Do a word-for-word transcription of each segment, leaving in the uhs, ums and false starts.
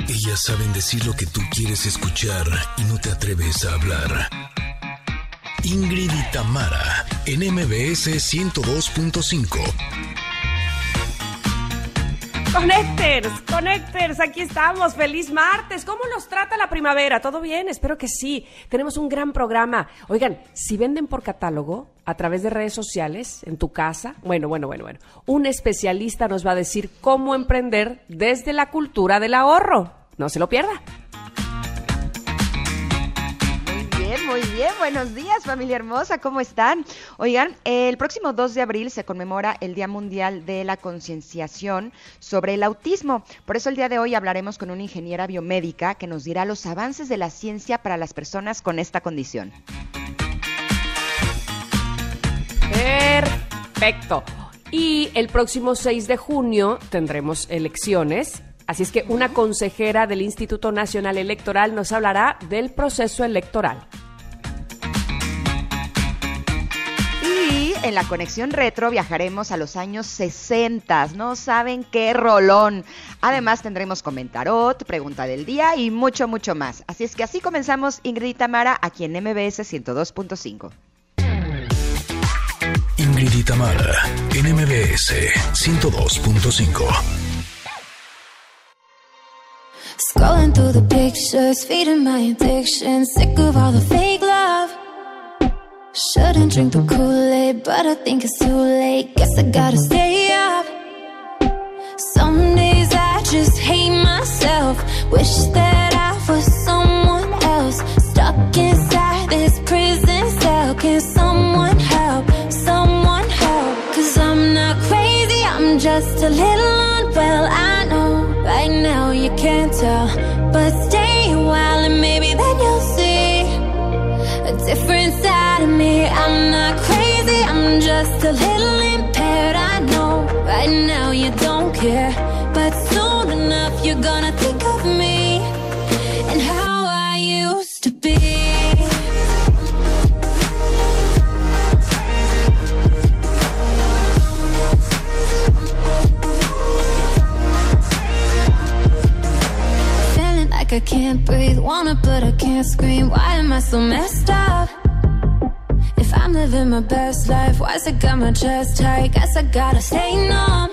Ellas saben decir lo que tú quieres escuchar y no te atreves a hablar. Ingrid y Tamara, en M B S ciento dos punto cinco. Connectors, Connectors, aquí estamos, feliz martes. ¿Cómo nos trata la primavera? ¿Todo bien? Espero que sí. Tenemos un gran programa. Oigan, si venden por catálogo, a través de redes sociales, en tu casa, bueno, bueno, bueno, bueno, un especialista nos va a decir cómo emprender desde la cultura del ahorro. No se lo pierda. Muy bien, buenos días, familia hermosa, ¿cómo están? Oigan, el próximo dos de abril se conmemora el Día Mundial de la Concienciación sobre el Autismo. Por eso el día de hoy hablaremos con una ingeniera biomédica que nos dirá los avances de la ciencia para las personas con esta condición. Perfecto. Y el próximo seis de junio tendremos elecciones. Así es que una consejera del Instituto Nacional Electoral nos hablará del proceso electoral. Y en la conexión retro viajaremos a los años sesenta. No saben qué rolón. Además tendremos comentarot, pregunta del día y mucho, mucho más. Así es que así comenzamos Ingrid y Tamara aquí en M B S ciento dos punto cinco. Ingrid y Tamara, en M B S ciento dos punto cinco. Scrolling through the pictures, feeding my addiction, sick of all the fake love. Shouldn't drink the Kool-Aid, but I think it's too late. Guess I gotta stay up. Some days I just hate myself. Wish that I was someone else. Stuck inside this prison cell. Can someone help? Someone help? 'Cause I'm not crazy, I'm just a little unwell. I know right now you can't tell, but stay a while and maybe then you'll see a different side of me. I'm not crazy, I'm just a little impaired. I know right now you don't care, but soon enough you're gonna think of me and how I used to be. I can't breathe, wanna but I can't scream. Why am I so messed up? If I'm living my best life, why's it got my chest tight? Guess I gotta stay numb.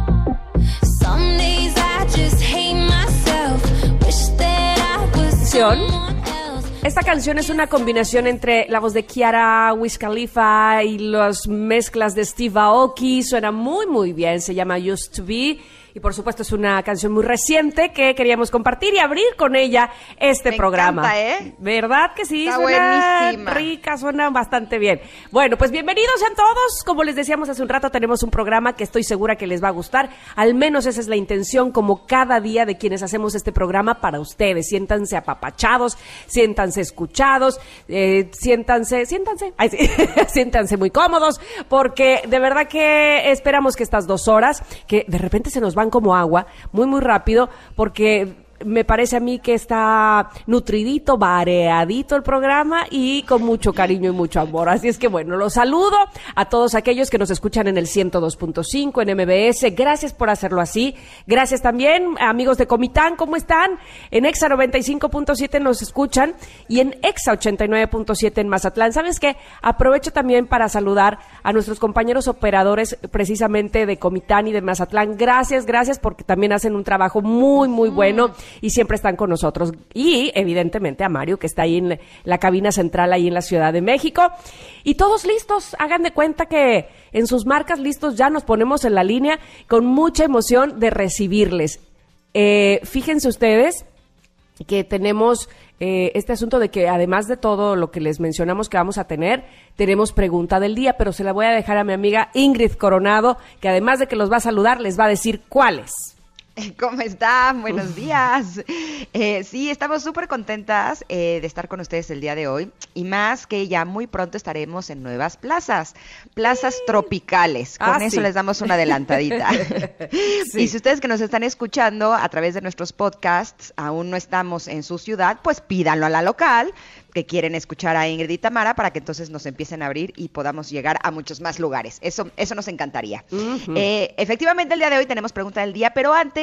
Some days I just hate myself. Wish that I was someone else. Esta canción es una combinación entre la voz de Kiara, Wiz Khalifa y las mezclas de Steve Aoki. Suena muy muy bien, se llama Used to Be. Y por supuesto es una canción muy reciente que queríamos compartir y abrir con ella este Me programa. encanta, ¿eh? ¿Verdad que sí? Está suena buenísima. rica, suena bastante bien. Bueno, pues bienvenidos sean todos. Como les decíamos hace un rato, tenemos un programa que estoy segura que les va a gustar. Al menos esa es la intención, como cada día de quienes hacemos este programa para ustedes. Siéntanse apapachados, siéntanse escuchados, eh, siéntanse, siéntanse, ay, sí, siéntanse muy cómodos, porque de verdad que esperamos que estas dos horas, que de repente se nos van como agua, muy muy rápido, porque me parece a mí que está nutridito, variadito el programa y con mucho cariño y mucho amor. Así es que bueno, los saludo a todos aquellos que nos escuchan en el ciento dos punto cinco en M B S. Gracias por hacerlo así. Gracias también, amigos de Comitán, ¿cómo están? En Exa noventa y cinco punto siete nos escuchan y en Exa ochenta y nueve punto siete en Mazatlán. ¿Sabes qué? Aprovecho también para saludar a nuestros compañeros operadores precisamente de Comitán y de Mazatlán. Gracias, gracias porque también hacen un trabajo muy, muy bueno. Y siempre están con nosotros. Y, evidentemente, a Mario, que está ahí en la cabina central, ahí en la Ciudad de México. Y todos listos. Hagan de cuenta que en sus marcas listos ya nos ponemos en la línea con mucha emoción de recibirles. Eh, fíjense ustedes que tenemos eh, este asunto de que, además de todo lo que les mencionamos que vamos a tener, tenemos pregunta del día, pero se la voy a dejar a mi amiga Ingrid Coronado, que además de que los va a saludar, les va a decir cuáles. ¿Cómo están? Buenos días. Eh, sí, estamos súper contentas eh, de estar con ustedes el día de hoy y más que ya muy pronto estaremos en nuevas plazas, plazas tropicales. Con ah, eso sí. les damos una adelantadita. Sí. Y si ustedes que nos están escuchando a través de nuestros podcasts aún no estamos en su ciudad, pues pídanlo a la local, que quieren escuchar a Ingrid y Tamara para que entonces nos empiecen a abrir y podamos llegar a muchos más lugares. Eso, eso nos encantaría. Uh-huh. Eh, efectivamente, el día de hoy tenemos pregunta del día, pero antes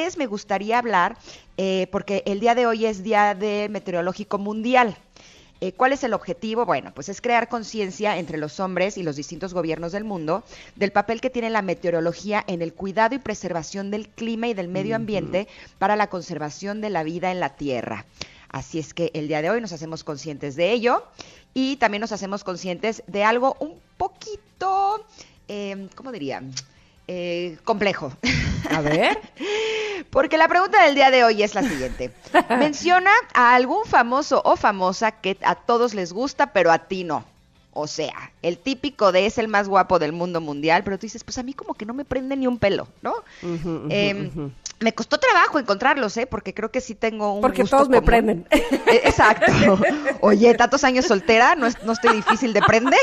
ustedes me gustaría hablar, eh, porque el día de hoy es Día de Meteorológico Mundial. Eh, ¿Cuál es el objetivo? Bueno, pues es crear conciencia entre los hombres y los distintos gobiernos del mundo del papel que tiene la meteorología en el cuidado y preservación del clima y del medio ambiente uh-huh. para la conservación de la vida en la Tierra. Así es que el día de hoy nos hacemos conscientes de ello y también nos hacemos conscientes de algo un poquito, eh, ¿cómo diría? Eh, complejo. A ver. Porque la pregunta del día de hoy es la siguiente. Menciona a algún famoso o famosa que a todos les gusta, pero a ti no. O sea, el típico de es el más guapo del mundo mundial, pero tú dices, pues a mí como que no me prende ni un pelo, ¿no? Uh-huh, uh-huh, eh, uh-huh. Me costó trabajo encontrarlos, ¿eh? Porque creo que sí tengo un Porque gusto todos común. me prenden. Eh, exacto. Oye, tantos años soltera, no, es, no estoy difícil de prender.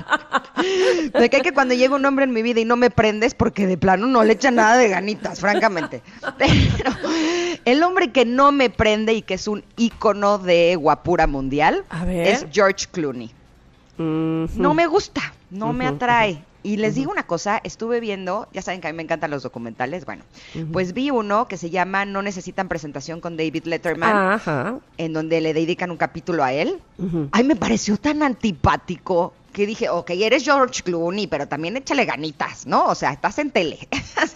Me cae que cuando llega un hombre en mi vida y no me prendes, porque de plano no le echa nada de ganitas, francamente. Pero el hombre que no me prende y que es un ícono de guapura mundial A ver. es George Clooney. Uh-huh. No me gusta, no uh-huh, me atrae. Uh-huh. Y les uh-huh. digo una cosa, estuve viendo, ya saben que a mí me encantan los documentales, bueno, uh-huh. pues vi uno que se llama No necesitan presentación con David Letterman, uh-huh. en donde le dedican un capítulo a él. Uh-huh. Ay, me pareció tan antipático que dije, ok, eres George Clooney, pero también échale ganitas, ¿no? O sea, estás en tele.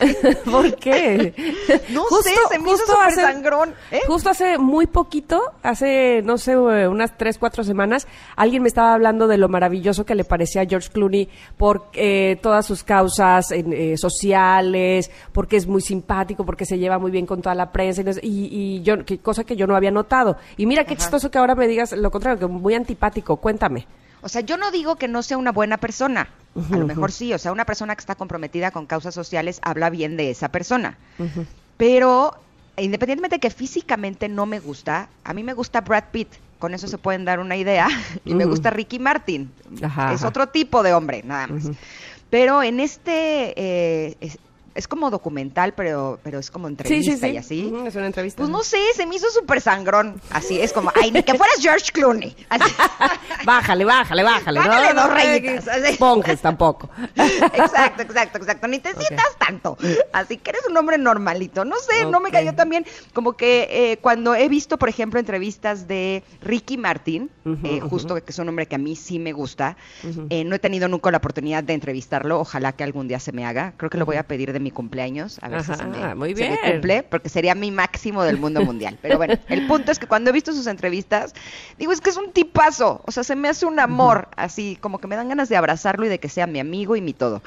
¿Por qué? No justo, sé, se me hizo súper sangrón. ¿eh? Justo hace muy poquito, hace, no sé, unas tres, cuatro semanas, alguien me estaba hablando de lo maravilloso que le parecía a George Clooney por eh, todas sus causas eh, sociales, porque es muy simpático, porque se lleva muy bien con toda la prensa, y, y yo, que, cosa que yo no había notado. Y mira qué Ajá. chistoso que ahora me digas lo contrario, que muy antipático. Cuéntame. O sea, yo no digo que no sea una buena persona, uh-huh, a lo mejor uh-huh. sí, o sea, una persona que está comprometida con causas sociales habla bien de esa persona, uh-huh. pero independientemente de que físicamente no me gusta, a mí me gusta Brad Pitt, con eso se pueden dar una idea, y uh-huh. me gusta Ricky Martin, ajá, es ajá. otro tipo de hombre, nada más, uh-huh. pero en este... Eh, es, Es como documental, pero pero es como entrevista sí, sí, sí. y así. Uh-huh, es una entrevista. Pues no sé, se me hizo súper sangrón. Así, es como, ay, ni que fueras George Clooney. Así. Bájale, bájale, bájale. Bájale no, dos no, rayitas. Ponjes tampoco. Exacto, exacto, exacto. Ni te okay. sientas tanto. Así que eres un hombre normalito. No sé, okay. no me cayó tan bien. Como que eh, cuando he visto, por ejemplo, entrevistas de Ricky Martin, uh-huh, eh, justo uh-huh. que es un hombre que a mí sí me gusta, uh-huh. eh, no he tenido nunca la oportunidad de entrevistarlo. Ojalá que algún día se me haga. Creo que lo voy a pedir de mi cumpleaños, a ver Ajá, si se me, muy bien. se me cumple, porque sería mi máximo del mundo mundial. Pero bueno, el punto es que cuando he visto sus entrevistas, digo, es que es un tipazo, o sea, se me hace un amor, uh-huh. así, como que me dan ganas de abrazarlo y de que sea mi amigo y mi todo.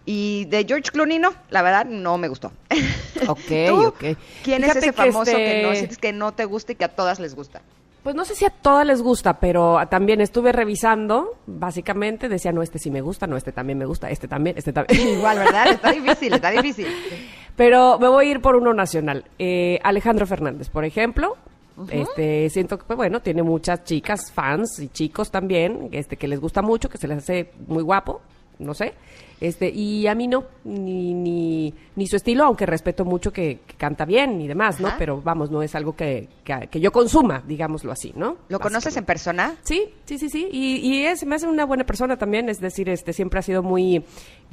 Y de George Clooney, no, la verdad, no me gustó. Ok, ¿Tú? ok. ¿Quién Fíjate es ese que famoso este... que no sientes que no te gusta y que a todas les gusta? Pues no sé si a todas les gusta, pero también estuve revisando, básicamente decía, no, este sí me gusta, no, este también me gusta, este también, este también. Igual, ¿verdad? Está difícil, está difícil. Pero me voy a ir por uno nacional. Eh, Alejandro Fernández, por ejemplo. Uh-huh. Este, siento que, pues, bueno, tiene muchas chicas, fans y chicos también, este, que les gusta mucho, que se les hace muy guapo, no sé. Este, y a mí no, ni, ni, ni su estilo, aunque respeto mucho que, que canta bien y demás, Ajá. ¿no? Pero vamos, no es algo que, que, que yo consuma, digámoslo así, ¿no? ¿Lo conoces en persona? Sí, sí, sí, sí. Y, y es, me hace una buena persona también, es decir, este, siempre ha sido muy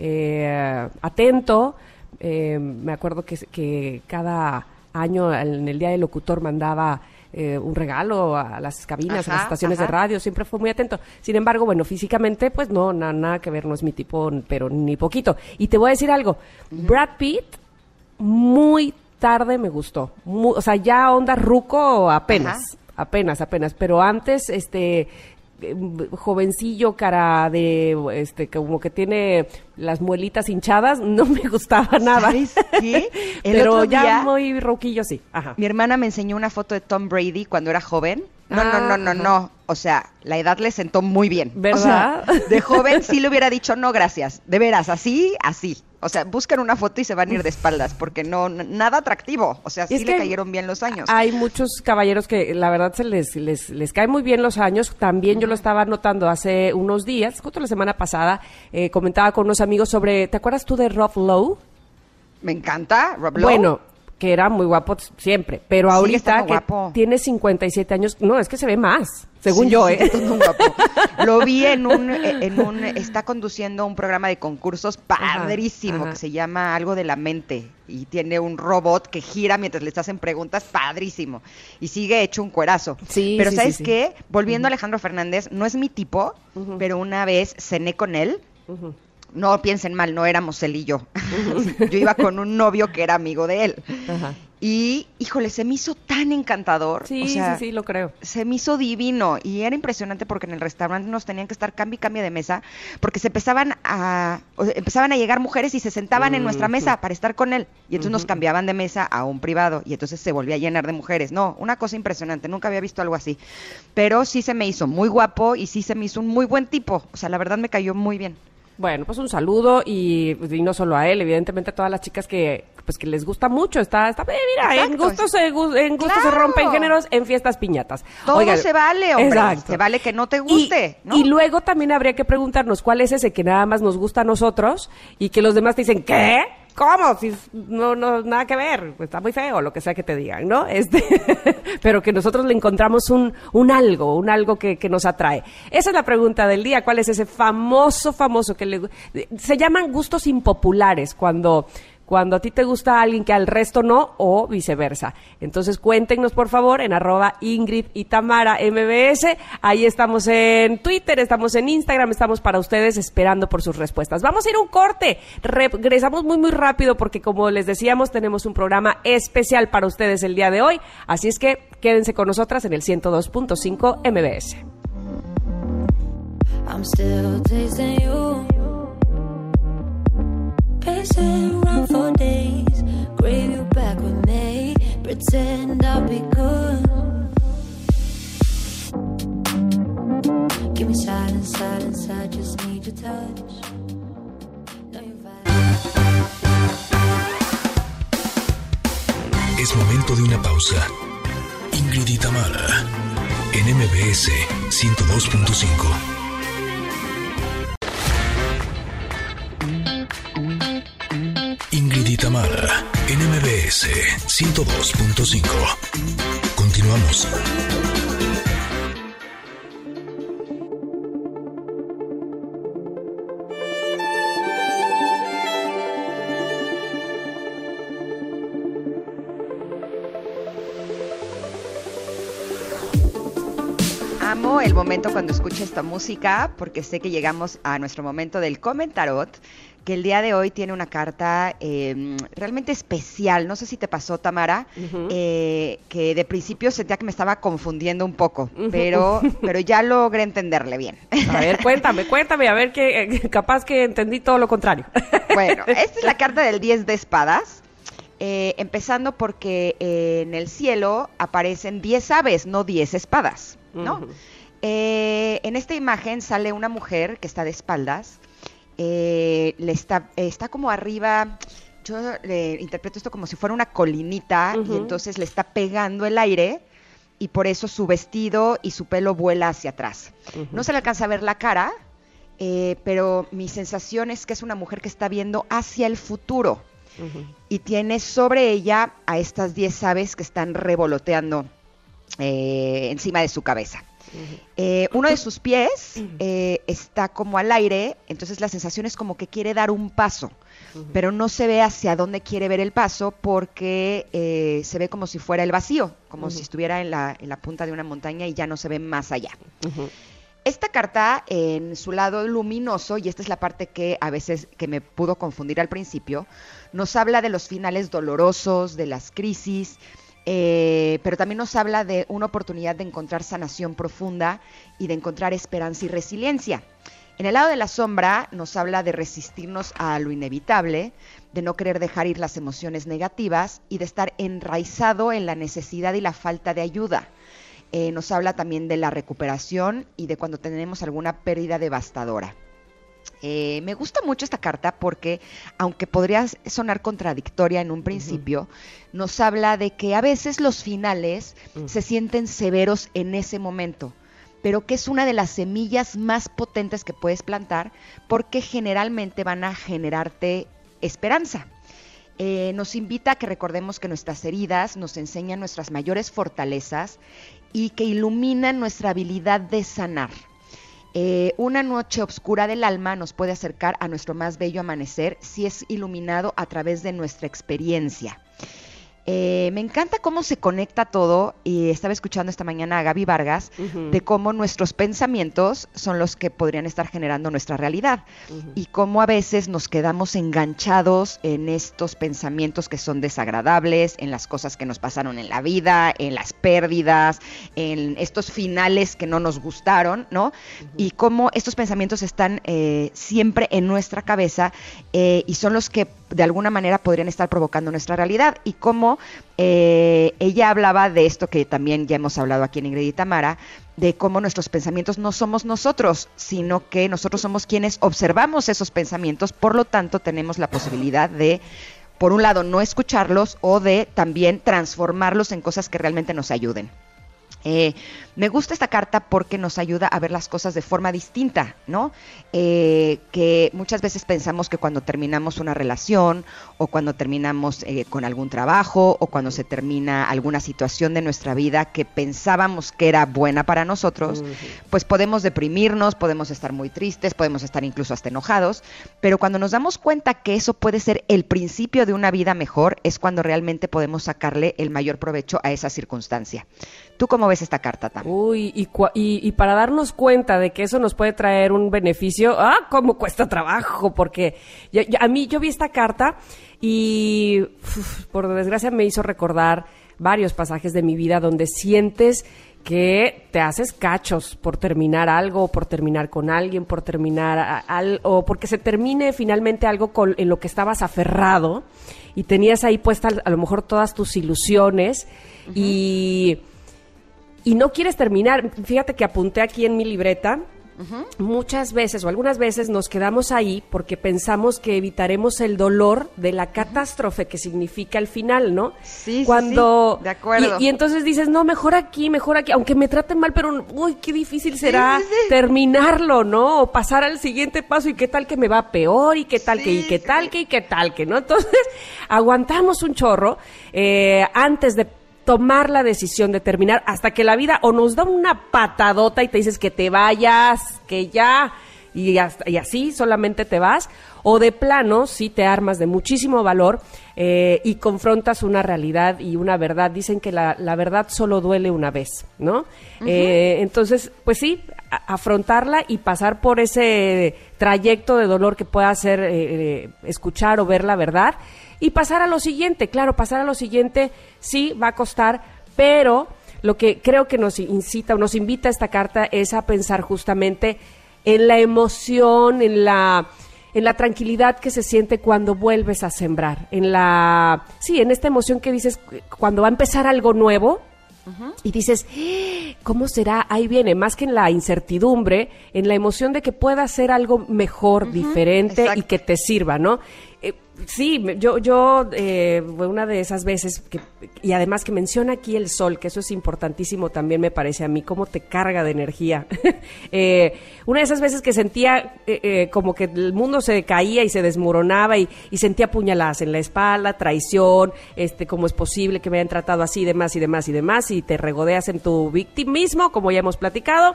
eh, atento. Eh, me acuerdo que, que cada año en el Día del Locutor mandaba eh, un regalo a las cabinas, ajá, a las estaciones ajá. de radio, siempre fue muy atento. Sin embargo, bueno, físicamente, pues no, na, nada que ver, no es mi tipo, pero ni poquito. Y te voy a decir algo, uh-huh. Brad Pitt, muy tarde me gustó, muy, o sea, ya onda ruco apenas, ajá. apenas, apenas, pero antes, este... jovencillo, cara de, este, como que tiene las muelitas hinchadas, no me gustaba nada. ¿Sabes qué? El Pero otro ya día, muy roquillo, sí. Ajá. Mi hermana me enseñó una foto de Tom Brady cuando era joven. No, ah, no, no, no, ajá. no. O sea, la edad le sentó muy bien. ¿Verdad? O sea, de joven sí le hubiera dicho, no, gracias. De veras, así, así. O sea, buscan una foto y se van a ir de espaldas, porque no, nada atractivo. O sea, sí le cayeron bien los años. Hay muchos caballeros que la verdad se les, les, les cae muy bien los años. También uh-huh. yo lo estaba notando hace unos días, justo la semana pasada, eh, comentaba con unos amigos sobre, ¿te acuerdas tú de Rob Lowe? Me encanta, Rob Lowe. Bueno, que era muy guapo siempre, pero Sigue ahorita estando que guapo. tiene cincuenta y siete años, no, es que se ve más, según Sí, yo, sí, ¿eh? está muy guapo. Lo vi en un, en un, está conduciendo un programa de concursos padrísimo, Ajá, ajá. que se llama Algo de la Mente, y tiene un robot que gira mientras les hacen preguntas, padrísimo, y sigue hecho un cuerazo. Sí, Pero sí, ¿sabes sí, sí. qué? Volviendo a Alejandro Fernández, no es mi tipo, Ujú. pero una vez cené con él. Ujú. No piensen mal, no éramos él y yo. Yo iba con un novio que era amigo de él. Ajá. Y, híjole, se me hizo tan encantador. Sí, o sea, sí, sí, lo creo. se me hizo divino y era impresionante porque en el restaurante nos tenían que estar cambio y cambio de mesa porque se empezaban a o sea, empezaban a llegar mujeres y se sentaban en nuestra mesa para estar con él y entonces nos cambiaban de mesa a un privado y entonces se volvía a llenar de mujeres. No, una cosa impresionante, nunca había visto algo así. Pero sí se me hizo muy guapo y sí se me hizo un muy buen tipo. O sea, la verdad me cayó muy bien. Bueno, pues un saludo y, y no solo a él, evidentemente a todas las chicas que pues que les gusta mucho. Está, está eh, mira, en Exacto. gusto se gu- en gusto se Claro. rompen géneros en fiestas piñatas. Todo Oigan, se vale, hombre. exacto. Se vale que no te guste, y, ¿no? y luego también habría que preguntarnos cuál es ese que nada más nos gusta a nosotros y que los demás te dicen, ¿qué? ¿Cómo? Si no, no, nada que ver, pues está muy feo, lo que sea que te digan, ¿no? Este, pero que nosotros le encontramos un, un algo, un algo que, que nos atrae. Esa es la pregunta del día, ¿cuál es ese famoso, famoso que le... Se llaman gustos impopulares, cuando... Cuando a ti te gusta alguien que al resto no, o viceversa. Entonces cuéntenos, por favor, en arroba Ingrid y Tamara M B S. Ahí estamos en Twitter, estamos en Instagram, estamos para ustedes esperando por sus respuestas. Vamos a ir a un corte. Regresamos muy, muy rápido porque, como les decíamos, tenemos un programa especial para ustedes el día de hoy. Así es que quédense con nosotras en el ciento dos punto cinco M B S. I'm still tasting you. Pacing around for days, crave you back with me. Pretend I'll be good. Give me silence, silence, I just need your touch. Know you're valid. Es momento de una pausa. Ingrid y Tamara, en M B S ciento dos punto cinco. Ingrid y Tamara, en M B S ciento dos punto cinco. Continuamos. Amo el momento cuando escucho esta música porque sé que llegamos a nuestro momento del comentarot, que el día de hoy tiene una carta eh, realmente especial. No sé si te pasó, Tamara, Uh-huh. eh, que de principio sentía que me estaba confundiendo un poco, Uh-huh. pero, pero ya logré entenderle bien. A ver, cuéntame, cuéntame, a ver que eh, capaz que entendí todo lo contrario. Bueno, esta es la carta del diez de espadas, eh, empezando porque eh, en el cielo aparecen diez aves, no diez espadas, ¿no? Ujú. Eh, en esta imagen sale una mujer que está de espaldas, eh, le está, está como arriba, yo le interpreto esto como si fuera una colinita, Ujú. y entonces le está pegando el aire, y por eso su vestido y su pelo vuela hacia atrás. Ujú. No se le alcanza a ver la cara, eh, pero mi sensación es que es una mujer que está viendo hacia el futuro, Ujú. y tiene sobre ella a estas diez aves que están revoloteando eh, encima de su cabeza. Eh, uno de sus pies eh, está como al aire, entonces la sensación es como que quiere dar un paso, pero no se ve hacia dónde quiere ver el paso porque eh, se ve como si fuera el vacío, como Ujú. si estuviera en la, en la punta de una montaña y ya no se ve más allá. Ujú. Esta carta, en su lado luminoso, y esta es la parte que a veces que me pudo confundir al principio, nos habla de los finales dolorosos, de las crisis, eh, pero también nos habla de una oportunidad de encontrar sanación profunda y de encontrar esperanza y resiliencia. En el lado de la sombra nos habla de resistirnos a lo inevitable, de no querer dejar ir las emociones negativas y de estar enraizado en la necesidad y la falta de ayuda. Eh, nos habla también de la recuperación y de cuando tenemos alguna pérdida devastadora. Eh, me gusta mucho esta carta porque, aunque podría sonar contradictoria en un principio, uh-huh. nos habla de que a veces los finales uh-huh. se sienten severos en ese momento, pero que es una de las semillas más potentes que puedes plantar porque generalmente van a generarte esperanza. eh, nos invita a que recordemos que nuestras heridas nos enseñan nuestras mayores fortalezas y que iluminan nuestra habilidad de sanar. Eh, una noche oscura del alma nos puede acercar a nuestro más bello amanecer si es iluminado a través de nuestra experiencia. Eh, me encanta cómo se conecta todo, y estaba escuchando esta mañana a Gaby Vargas, uh-huh. de cómo nuestros pensamientos son los que podrían estar generando nuestra realidad, uh-huh. y cómo a veces nos quedamos enganchados en estos pensamientos que son desagradables, en las cosas que nos pasaron en la vida, en las pérdidas, en estos finales que no nos gustaron, ¿no? Uh-huh. Y cómo estos pensamientos están eh, siempre en nuestra cabeza eh, y son los que de alguna manera podrían estar provocando nuestra realidad, y cómo eh, ella hablaba de esto que también ya hemos hablado aquí en Ingrid y Tamara, de cómo nuestros pensamientos no somos nosotros, sino que nosotros somos quienes observamos esos pensamientos, por lo tanto tenemos la posibilidad de, por un lado, no escucharlos, o de también transformarlos en cosas que realmente nos ayuden. Eh, me gusta esta carta porque nos ayuda a ver las cosas de forma distinta, ¿no? Eh, que muchas veces pensamos que cuando terminamos una relación, o cuando terminamos eh, con algún trabajo, o cuando se termina alguna situación de nuestra vida que pensábamos que era buena para nosotros, uh-huh. pues podemos deprimirnos, podemos estar muy tristes, podemos estar incluso hasta enojados, pero cuando nos damos cuenta que eso puede ser el principio de una vida mejor, es cuando realmente podemos sacarle el mayor provecho a esa circunstancia. ¿Tú cómo ves esta carta, Tam? Uy, y, y, y para darnos cuenta de que eso nos puede traer un beneficio, ¡ah, cómo cuesta trabajo! Porque yo, yo, a mí, yo vi esta carta y, uf, por desgracia, me hizo recordar varios pasajes de mi vida donde sientes que te haces cachos por terminar algo, por terminar con alguien, por terminar a, a, o porque se termine finalmente algo con, en lo que estabas aferrado y tenías ahí puestas a lo mejor todas tus ilusiones, uh-huh. y... y no quieres terminar. Fíjate que apunté aquí en mi libreta, uh-huh. muchas veces o algunas veces nos quedamos ahí porque pensamos que evitaremos el dolor de la catástrofe que significa el final, ¿no? Sí, Cuando, sí, sí, de acuerdo. Y, y entonces dices, no, mejor aquí, mejor aquí, aunque me traten mal, pero uy, qué difícil será sí, sí, sí. terminarlo, ¿no? O pasar al siguiente paso, y qué tal que me va peor, y qué tal sí, que, y qué sí. tal que, y qué tal que, ¿no? Entonces, aguantamos un chorro eh, antes de tomar la decisión de terminar, hasta que la vida o nos da una patadota y te dices que te vayas, que ya, y, hasta, y así solamente te vas, o de plano sí te armas de muchísimo valor eh, y confrontas una realidad y una verdad. Dicen que la, la verdad solo duele una vez, ¿no? Uh-huh. Eh, entonces, pues sí, a, afrontarla y pasar por ese trayecto de dolor que pueda hacer eh, escuchar o ver la verdad, y pasar a lo siguiente. Claro, pasar a lo siguiente sí va a costar, pero lo que creo que nos incita o nos invita esta carta es a pensar justamente en la emoción, en la en la tranquilidad que se siente cuando vuelves a sembrar, en la sí, en esta emoción que dices cuando va a empezar algo nuevo. Uh-huh. Y dices, ¿cómo será? Ahí viene, más que en la incertidumbre, en la emoción de que pueda ser algo mejor, uh-huh. diferente, exacto. y que te sirva, ¿no? Eh, sí, yo, yo eh, una de esas veces, que, y además que menciona aquí el sol, que eso es importantísimo también me parece a mí, cómo te carga de energía. eh, una de esas veces que sentía eh, eh, como que el mundo se caía y se desmoronaba, y, y sentía puñaladas en la espalda, traición, este, cómo es posible que me hayan tratado así, y demás, y demás, y demás, y te regodeas en tu victimismo, como ya hemos platicado.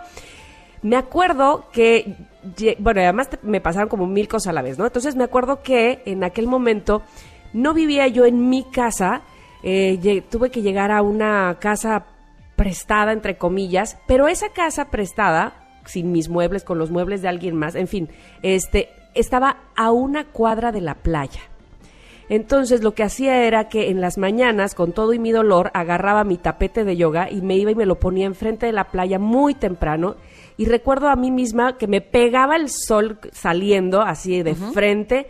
Me acuerdo que, bueno, además te, me pasaron como mil cosas a la vez, ¿no? Entonces me acuerdo que en aquel momento no vivía yo en mi casa, eh, lle- tuve que llegar a una casa prestada, entre comillas, pero esa casa prestada, sin mis muebles, con los muebles de alguien más, en fin, este, estaba a una cuadra de la playa. Entonces lo que hacía era que en las mañanas, con todo y mi dolor, agarraba mi tapete de yoga y me iba y me lo ponía enfrente de la playa muy temprano. Y recuerdo a mí misma que me pegaba el sol saliendo así de uh-huh. frente,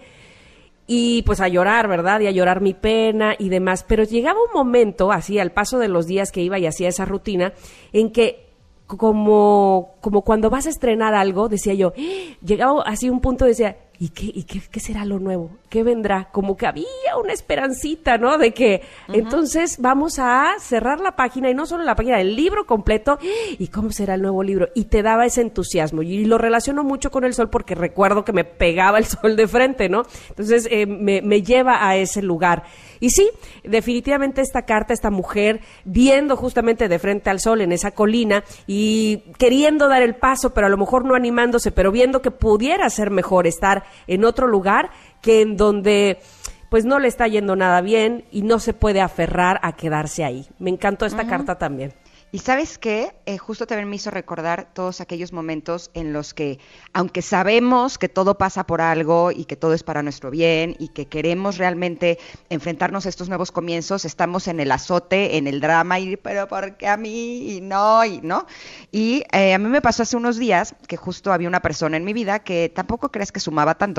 y pues a llorar, ¿verdad? Y a llorar mi pena y demás. Pero llegaba un momento, así al paso de los días que iba y hacía esa rutina, en que como, como cuando vas a estrenar algo, decía yo, llegaba así un punto, decía, ¿Y qué, y qué, qué será lo nuevo? ¿Qué vendrá? Como que había una esperancita, ¿no? De que uh-huh. entonces vamos a cerrar la página, y no solo la página, el libro completo. ¿Y cómo será el nuevo libro? Y te daba ese entusiasmo. Y lo relaciono mucho con el sol porque recuerdo que me pegaba el sol de frente, ¿no? Entonces eh, me, me lleva a ese lugar. Y sí, definitivamente esta carta, esta mujer viendo justamente de frente al sol en esa colina y queriendo dar el paso, pero a lo mejor no animándose, pero viendo que pudiera ser mejor estar en otro lugar que en donde pues no le está yendo nada bien y no se puede aferrar a quedarse ahí. Me encantó esta uh-huh. carta también. Y ¿sabes qué? Eh, justo también me hizo recordar todos aquellos momentos en los que, aunque sabemos que todo pasa por algo y que todo es para nuestro bien y que queremos realmente enfrentarnos a estos nuevos comienzos, estamos en el azote, en el drama, y pero ¿por qué a mí? Y no, y no. Y eh, a mí me pasó hace unos días que justo había una persona en mi vida que tampoco crees que sumaba tanto.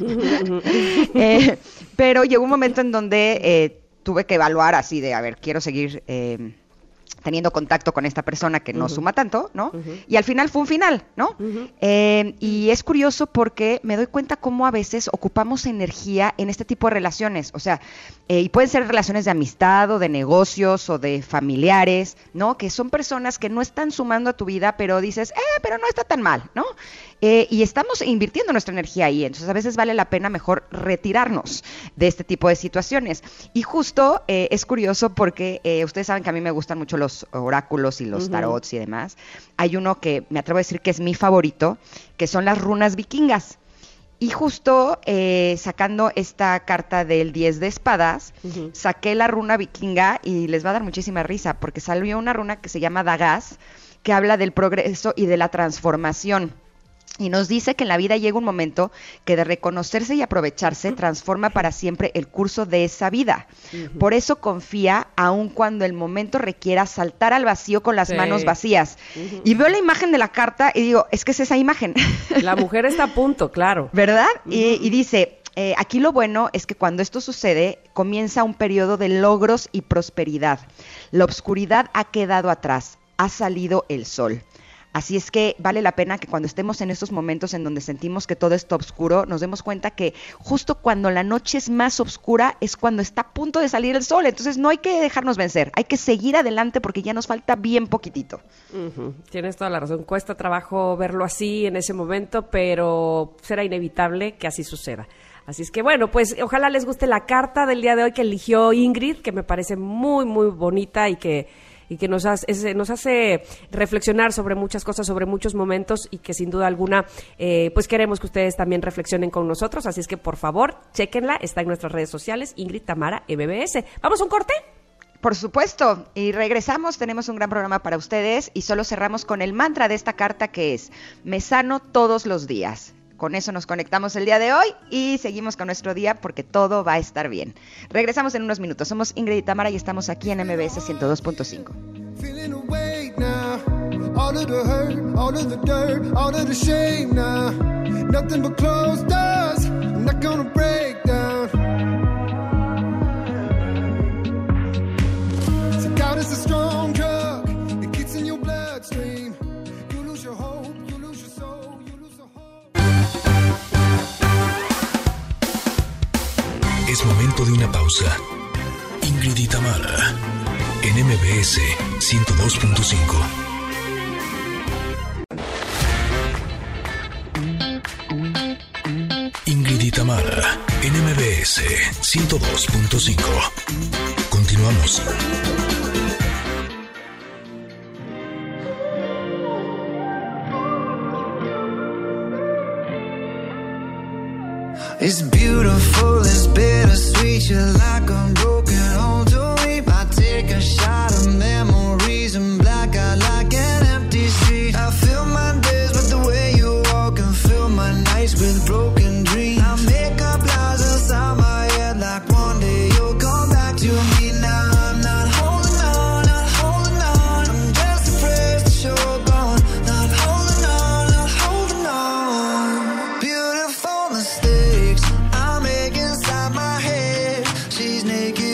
eh, pero llegó un momento en donde eh, tuve que evaluar así de, a ver, quiero seguir... Eh, teniendo contacto con esta persona que no uh-huh. suma tanto, ¿no? Uh-huh. Y al final fue un final, ¿no? Uh-huh. Eh, y es curioso porque me doy cuenta cómo a veces ocupamos energía en este tipo de relaciones, o sea, eh, y pueden ser relaciones de amistad o de negocios o de familiares, ¿no? Que son personas que no están sumando a tu vida, pero dices, eh, pero no está tan mal, ¿no? Eh, y estamos invirtiendo nuestra energía ahí, entonces a veces vale la pena mejor retirarnos de este tipo de situaciones. Y justo eh, es curioso porque eh, ustedes saben que a mí me gustan mucho los oráculos y los uh-huh. tarots y demás. Hay uno que me atrevo a decir que es mi favorito, que son las runas vikingas. Y justo eh, sacando esta carta del diez de espadas, uh-huh. saqué la runa vikinga y les va a dar muchísima risa porque salió una runa que se llama Dagas, que habla del progreso y de la transformación. Y nos dice que en la vida llega un momento que de reconocerse y aprovecharse transforma para siempre el curso de esa vida. Uh-huh. Por eso confía aun cuando el momento requiera saltar al vacío con las sí. manos vacías. Uh-huh. Y veo la imagen de la carta y digo, es que es esa imagen. La mujer está a punto, claro. ¿Verdad? Uh-huh. Y, y dice, eh, aquí lo bueno es que cuando esto sucede, comienza un periodo de logros y prosperidad. La oscuridad ha quedado atrás, ha salido el sol. Así es que vale la pena que cuando estemos en estos momentos en donde sentimos que todo está oscuro, nos demos cuenta que justo cuando la noche es más oscura es cuando está a punto de salir el sol. Entonces no hay que dejarnos vencer, hay que seguir adelante porque ya nos falta bien poquitito. Uh-huh. Tienes toda la razón, cuesta trabajo verlo así en ese momento, pero será inevitable que así suceda. Así es que bueno, pues ojalá les guste la carta del día de hoy que eligió Ingrid, que me parece muy, muy bonita y que... y que nos hace, es, nos hace reflexionar sobre muchas cosas, sobre muchos momentos y que sin duda alguna, eh, pues queremos que ustedes también reflexionen con nosotros, así es que por favor, chéquenla, está en nuestras redes sociales, Ingrid Tamara M B S. ¿Vamos a un corte? Por supuesto, y regresamos, tenemos un gran programa para ustedes y solo cerramos con el mantra de esta carta que es, me sano todos los días. Con eso nos conectamos el día de hoy y seguimos con nuestro día porque todo va a estar bien. Regresamos en unos minutos. Somos Ingrid y Tamara y estamos aquí en M B S ciento dos punto cinco. Es momento de una pausa. Ingrid y Tamara, en M B S ciento dos punto cinco. Ingrid y Tamara, en M B S ciento dos punto cinco. Continuamos. It's beautiful, it's bittersweet. You're like a broken home to me. I take a shot of memories and black out like an empty street. I fill my days with the way you walk and fill my nights with broken dreams. I make up lies inside my head like one day you'll come back to me. Now I'm not holding on, not holding on. I'm just afraid that you're gone. Not holding on, not holding on. Beautiful mistakes I make inside my head. She's naked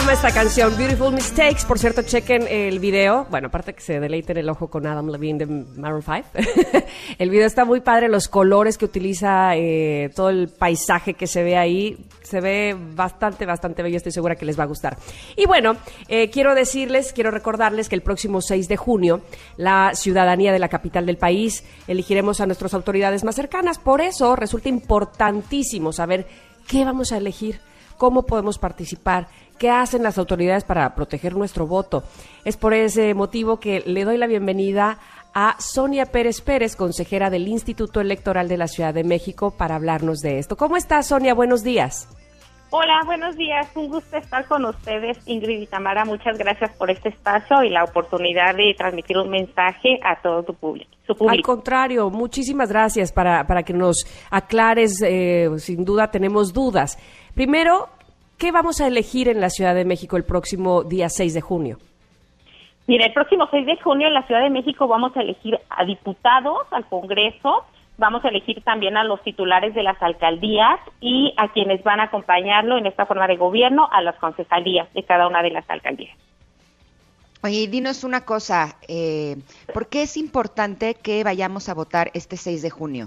llama esta canción? Beautiful Mistakes. Por cierto, chequen el video. Bueno, aparte que se deleiten el ojo con Adam Levine de Maroon cinco. El video está muy padre, los colores que utiliza, eh, todo el paisaje que se ve ahí. Se ve bastante, bastante bello. Estoy segura que les va a gustar. Y bueno, eh, quiero decirles, quiero recordarles que el próximo seis de junio, la ciudadanía de la capital del país, elegiremos a nuestras autoridades más cercanas. Por eso resulta importantísimo saber qué vamos a elegir, cómo podemos participar, qué hacen las autoridades para proteger nuestro voto. Es por ese motivo que le doy la bienvenida a Sonia Pérez Pérez, consejera del Instituto Electoral de la Ciudad de México, para hablarnos de esto. ¿Cómo estás, Sonia? Buenos días. Hola, buenos días. Un gusto estar con ustedes, Ingrid y Tamara. Muchas gracias por este espacio y la oportunidad de transmitir un mensaje a todo tu público. Su público. Al contrario, muchísimas gracias para, para que nos aclares. Eh, sin duda tenemos dudas. Primero, ¿qué vamos a elegir en la Ciudad de México el próximo día seis de junio? Mira, el próximo seis de junio en la Ciudad de México vamos a elegir a diputados, al Congreso, vamos a elegir también a los titulares de las alcaldías y a quienes van a acompañarlo en esta forma de gobierno, a las concejalías de cada una de las alcaldías. Oye, dinos una cosa, eh, ¿por qué es importante que vayamos a votar este seis de junio?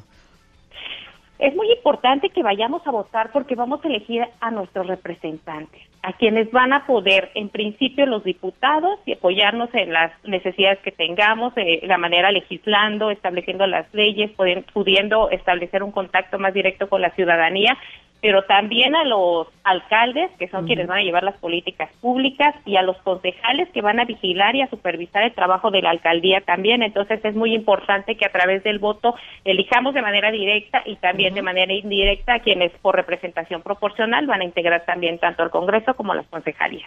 Es muy importante que vayamos a votar porque vamos a elegir a nuestros representantes, a quienes van a poder, en principio, los diputados y apoyarnos en las necesidades que tengamos, de la manera legislando, estableciendo las leyes, pudiendo establecer un contacto más directo con la ciudadanía, pero también a los alcaldes, que son uh-huh. quienes van a llevar las políticas públicas, y a los concejales que van a vigilar y a supervisar el trabajo de la alcaldía también. Entonces es muy importante que a través del voto elijamos de manera directa y también uh-huh. de manera indirecta a quienes por representación proporcional van a integrar también tanto el Congreso como las concejalías.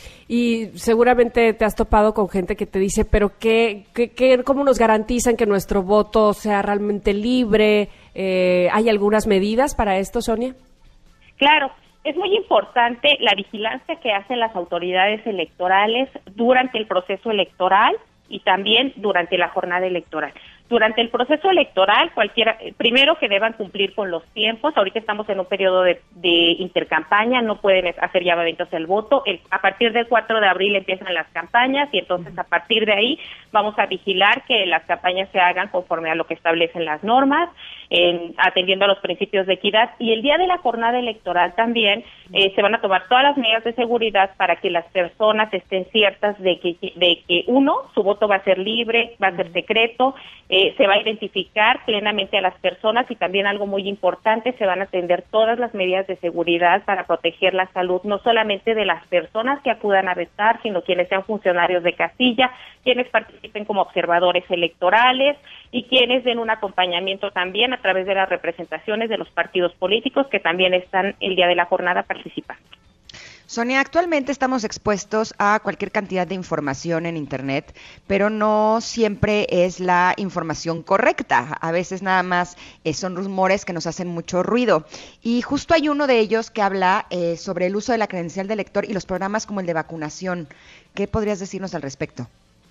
Y seguramente te has topado con gente que te dice, pero ¿qué, qué, qué, cómo nos garantizan que nuestro voto sea realmente libre? Eh, ¿Hay algunas medidas para esto, Sonia? Claro, es muy importante la vigilancia que hacen las autoridades electorales durante el proceso electoral y también durante la jornada electoral. Durante el proceso electoral, cualquiera, primero que deban cumplir con los tiempos. Ahorita estamos en un periodo de, de intercampaña, no pueden hacer llamamientos al voto. El, a partir del cuatro de abril empiezan las campañas y entonces a partir de ahí vamos a vigilar que las campañas se hagan conforme a lo que establecen las normas, en, atendiendo a los principios de equidad. Y el día de la jornada electoral también eh, se van a tomar todas las medidas de seguridad para que las personas estén ciertas de que, de que uno, su voto va a ser libre, va a ser secreto. Eh, se va a identificar plenamente a las personas y también algo muy importante, se van a atender todas las medidas de seguridad para proteger la salud, no solamente de las personas que acudan a votar, sino quienes sean funcionarios de casilla, quienes participen como observadores electorales y quienes den un acompañamiento también a través de las representaciones de los partidos políticos que también están el día de la jornada participando. Sonia, actualmente estamos expuestos a cualquier cantidad de información en Internet, pero no siempre es la información correcta. A veces nada más eh, son rumores que nos hacen mucho ruido. Y justo hay uno de ellos que habla eh, sobre el uso de la credencial de elector y los programas como el de vacunación. ¿Qué podrías decirnos al respecto?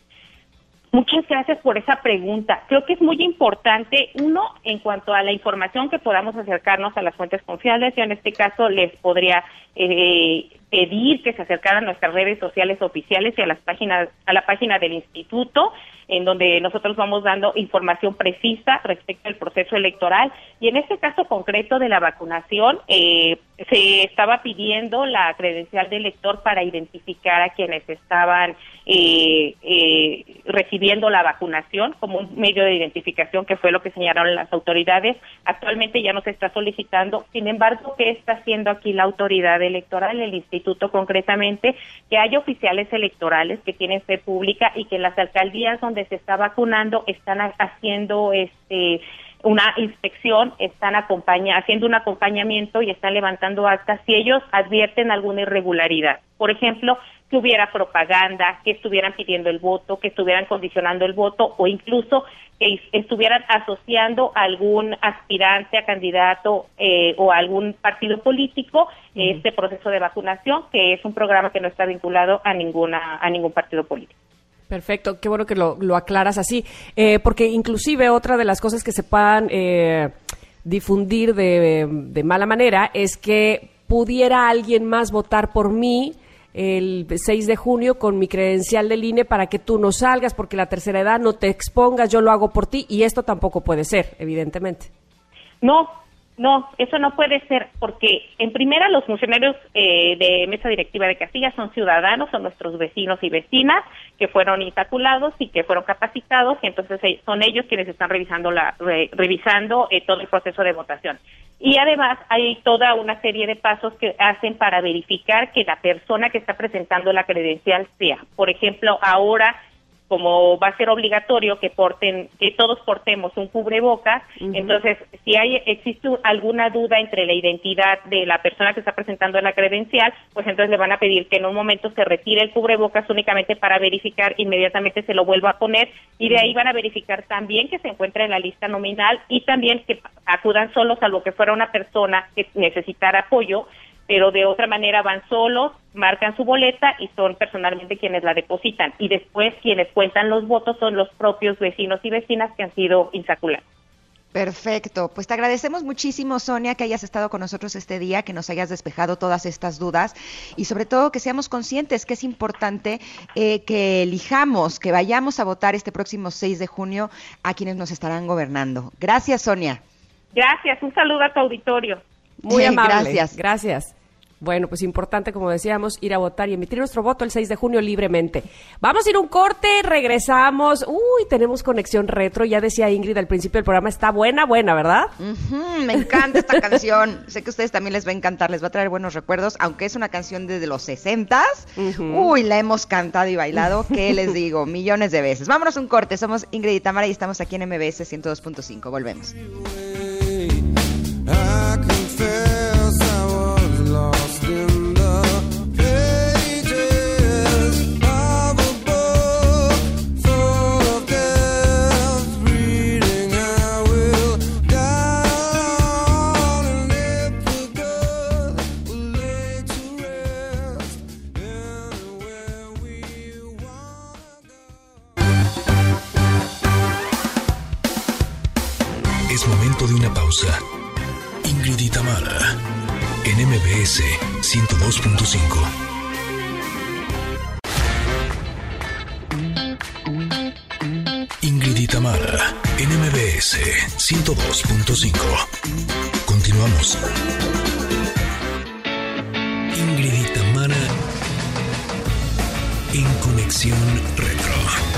Muchas gracias por esa pregunta. Creo que es muy importante, uno, en cuanto a la información que podamos acercarnos a las fuentes confiables. Yo en este caso les podría eh, pedir que se acercaran a nuestras redes sociales oficiales y a las páginas, a la página del instituto, en donde nosotros vamos dando información precisa respecto al proceso electoral. Y en este caso concreto de la vacunación, eh, se estaba pidiendo la credencial de elector para identificar a quienes estaban eh, eh, recibiendo la vacunación como un medio de identificación, que fue lo que señalaron las autoridades. Actualmente ya no se está solicitando. Sin embargo, ¿qué está haciendo aquí la autoridad electoral, el instituto concretamente? Que haya oficiales electorales que tienen fe pública y que en las alcaldías donde se está vacunando están haciendo este una inspección, están acompaña, haciendo un acompañamiento y están levantando actas si ellos advierten alguna irregularidad. Por ejemplo, que hubiera propaganda, que estuvieran pidiendo el voto, que estuvieran condicionando el voto o incluso que estuvieran asociando a algún aspirante a candidato eh, o a algún partido político uh-huh. este proceso de vacunación, que es un programa que no está vinculado a ninguna a ningún partido político. Perfecto, qué bueno que lo, lo aclaras así, eh, porque inclusive otra de las cosas que se puedan eh, difundir de, de mala manera es que pudiera alguien más votar por mí el seis de junio con mi credencial del I N E para que tú no salgas porque la tercera edad, no te expongas, yo lo hago por ti, y esto tampoco puede ser, evidentemente. No, no, eso no puede ser, porque en primera los funcionarios eh, de mesa directiva de Castilla son ciudadanos, son nuestros vecinos y vecinas que fueron insaculados y que fueron capacitados, y entonces eh, son ellos quienes están revisando la re, revisando eh, todo el proceso de votación. Y además hay toda una serie de pasos que hacen para verificar que la persona que está presentando la credencial sea. Por ejemplo, ahora, como va a ser obligatorio que porten, que todos portemos un cubrebocas, uh-huh. Entonces, si hay existe alguna duda entre la identidad de la persona que está presentando la credencial, pues entonces le van a pedir que en un momento se retire el cubrebocas únicamente para verificar, inmediatamente se lo vuelva a poner, y de ahí van a verificar también que se encuentra en la lista nominal, y también que acudan solos, salvo que fuera una persona que necesitara apoyo, pero de otra manera van solos, marcan su boleta y son personalmente quienes la depositan. Y después quienes cuentan los votos son los propios vecinos y vecinas que han sido insaculados. Perfecto, pues te agradecemos muchísimo, Sonia, que hayas estado con nosotros este día, que nos hayas despejado todas estas dudas y sobre todo que seamos conscientes que es importante eh, que elijamos, que vayamos a votar este próximo seis de junio a quienes nos estarán gobernando. Gracias, Sonia. Gracias, un saludo a tu auditorio. Muy amable. Gracias. Gracias. Bueno, pues importante, como decíamos, ir a votar y emitir nuestro voto el seis de junio libremente. Vamos a ir a un corte, regresamos. Uy, tenemos conexión retro, ya decía Ingrid al principio del programa, está buena, buena, ¿verdad? Uh-huh, me encanta esta canción. Sé que a ustedes también les va a encantar, les va a traer buenos recuerdos, aunque es una canción desde los sesentas. Uh-huh. Uy, la hemos cantado y bailado, ¿qué les digo? Millones de veces. Vámonos a un corte, somos Ingrid y Tamara y estamos aquí en M B S ciento dos punto cinco. Volvemos. I confess I was lost in the pages of a book full of death. Reading I will die alone, and if the good will lay to rest anywhere we wanna go. Es momento de una pausa. Ingrid y Tamara, en M B S ciento dos punto cinco. Ingrid y Tamara, en M B S ciento dos punto cinco. Continuamos. Ingrid y Tamara, en Conexión Retro.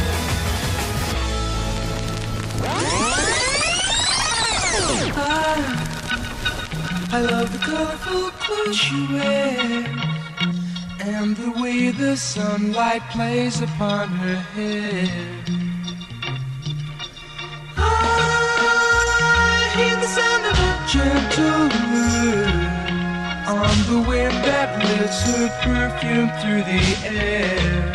I love the colorful clothes you wear and the way the sunlight plays upon her hair. I hear the sound of a gentle word on the wind that lifts her perfume through the air.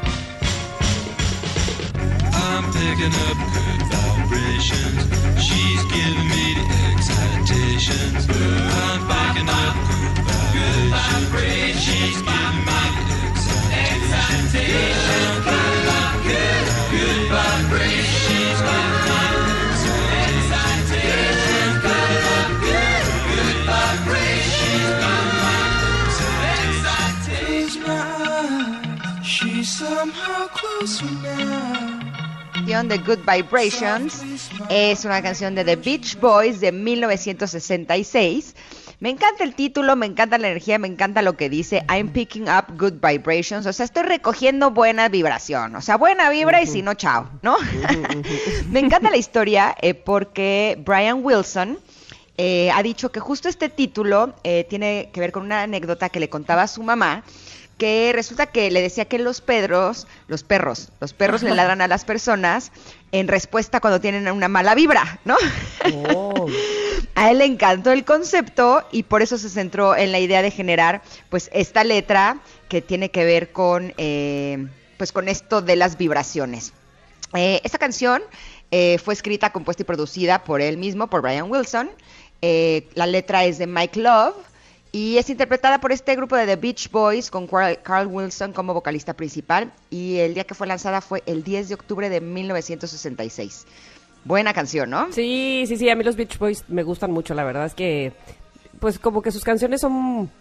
I'm picking up good vibrations. She's giving me the excitations. I'm picking up good vibrations. She's giving me the excitations. I'm picking up good, good vibrations. She's giving me the excitations. I'm picking up good, good vibrations. She's giving me the excitations. Close my eyes. She's somehow closer now. The Good Vibrations es una canción de The Beach Boys de mil novecientos sesenta y seis. Me encanta el título, me encanta la energía, me encanta lo que dice I'm picking up good vibrations, o sea, estoy recogiendo buena vibración, o sea, buena vibra y si no, chao, ¿no? Me encanta la historia eh, porque Brian Wilson eh, ha dicho que justo este título eh, tiene que ver con una anécdota que le contaba a su mamá, que resulta que le decía que los perros, los perros, los perros le ladran a las personas en respuesta cuando tienen una mala vibra, ¿no? Oh. A él le encantó el concepto y por eso se centró en la idea de generar, pues, esta letra que tiene que ver con, eh, pues, con esto de las vibraciones. Eh, esta canción eh, fue escrita, compuesta y producida por él mismo, por Brian Wilson. Eh, la letra es de Mike Love. Y es interpretada por este grupo de The Beach Boys con Carl Wilson como vocalista principal. Y el día que fue lanzada fue el diez de octubre de mil novecientos sesenta y seis. Buena canción, ¿no? Sí, sí, sí. A mí los Beach Boys me gustan mucho. La verdad es que, pues como que sus canciones son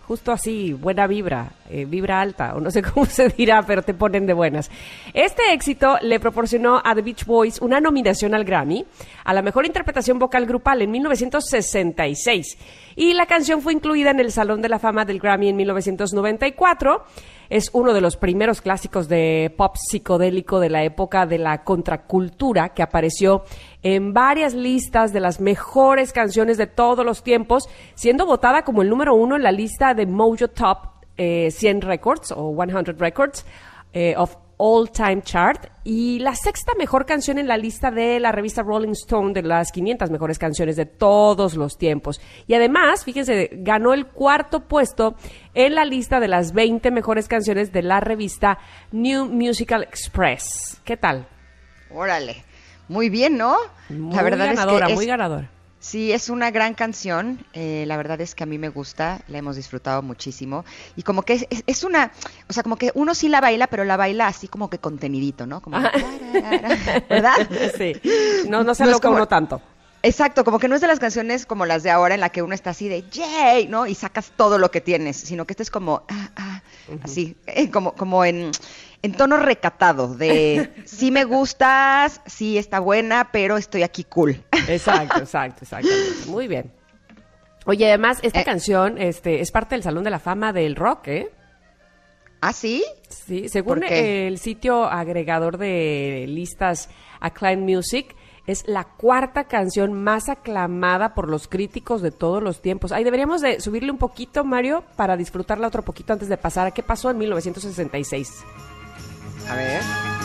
justo así, buena vibra, eh, vibra alta, o no sé cómo se dirá, pero te ponen de buenas. Este éxito le proporcionó a The Beach Boys una nominación al Grammy a la mejor interpretación vocal grupal en mil novecientos sesenta y seis. Y la canción fue incluida en el Salón de la Fama del Grammy en mil novecientos noventa y cuatro. Es uno de los primeros clásicos de pop psicodélico de la época de la contracultura, que apareció en varias listas de las mejores canciones de todos los tiempos, siendo votada como el número uno en la lista de Mojo Top eh, cien Records o cien Records eh, of All Time Chart, y la sexta mejor canción en la lista de la revista Rolling Stone de las quinientas mejores canciones de todos los tiempos. Y además, fíjense, ganó el cuarto puesto en la lista de las veinte mejores canciones de la revista New Musical Express. ¿Qué tal? Órale, muy bien, ¿no? Muy la verdad ganadora, es que es, muy ganadora. Sí, es una gran canción, eh, la verdad es que a mí me gusta, la hemos disfrutado muchísimo, y como que es, es, es una, o sea, como que uno sí la baila, pero la baila así como que contenidito, ¿no? Como, ¿verdad? Sí, no, no se aloca no como, uno tanto. Exacto, como que no es de las canciones como las de ahora en la que uno está así de ¡yay!, ¿no? Y sacas todo lo que tienes, sino que este es como, ah, ah, uh-huh. así, eh, como, como en... en tono recatado, de sí me gustas, sí está buena, pero estoy aquí cool. Exacto, exacto, exactamente. Muy bien. Oye, además, esta eh, canción este, es parte del Salón de la Fama del Rock, ¿eh? ¿Ah, sí? Sí, según el sitio agregador de listas Acclaim Music, es la cuarta canción más aclamada por los críticos de todos los tiempos. Ahí deberíamos de subirle un poquito, Mario, para disfrutarla otro poquito antes de pasar a qué pasó en mil novecientos sesenta y seis. A ver.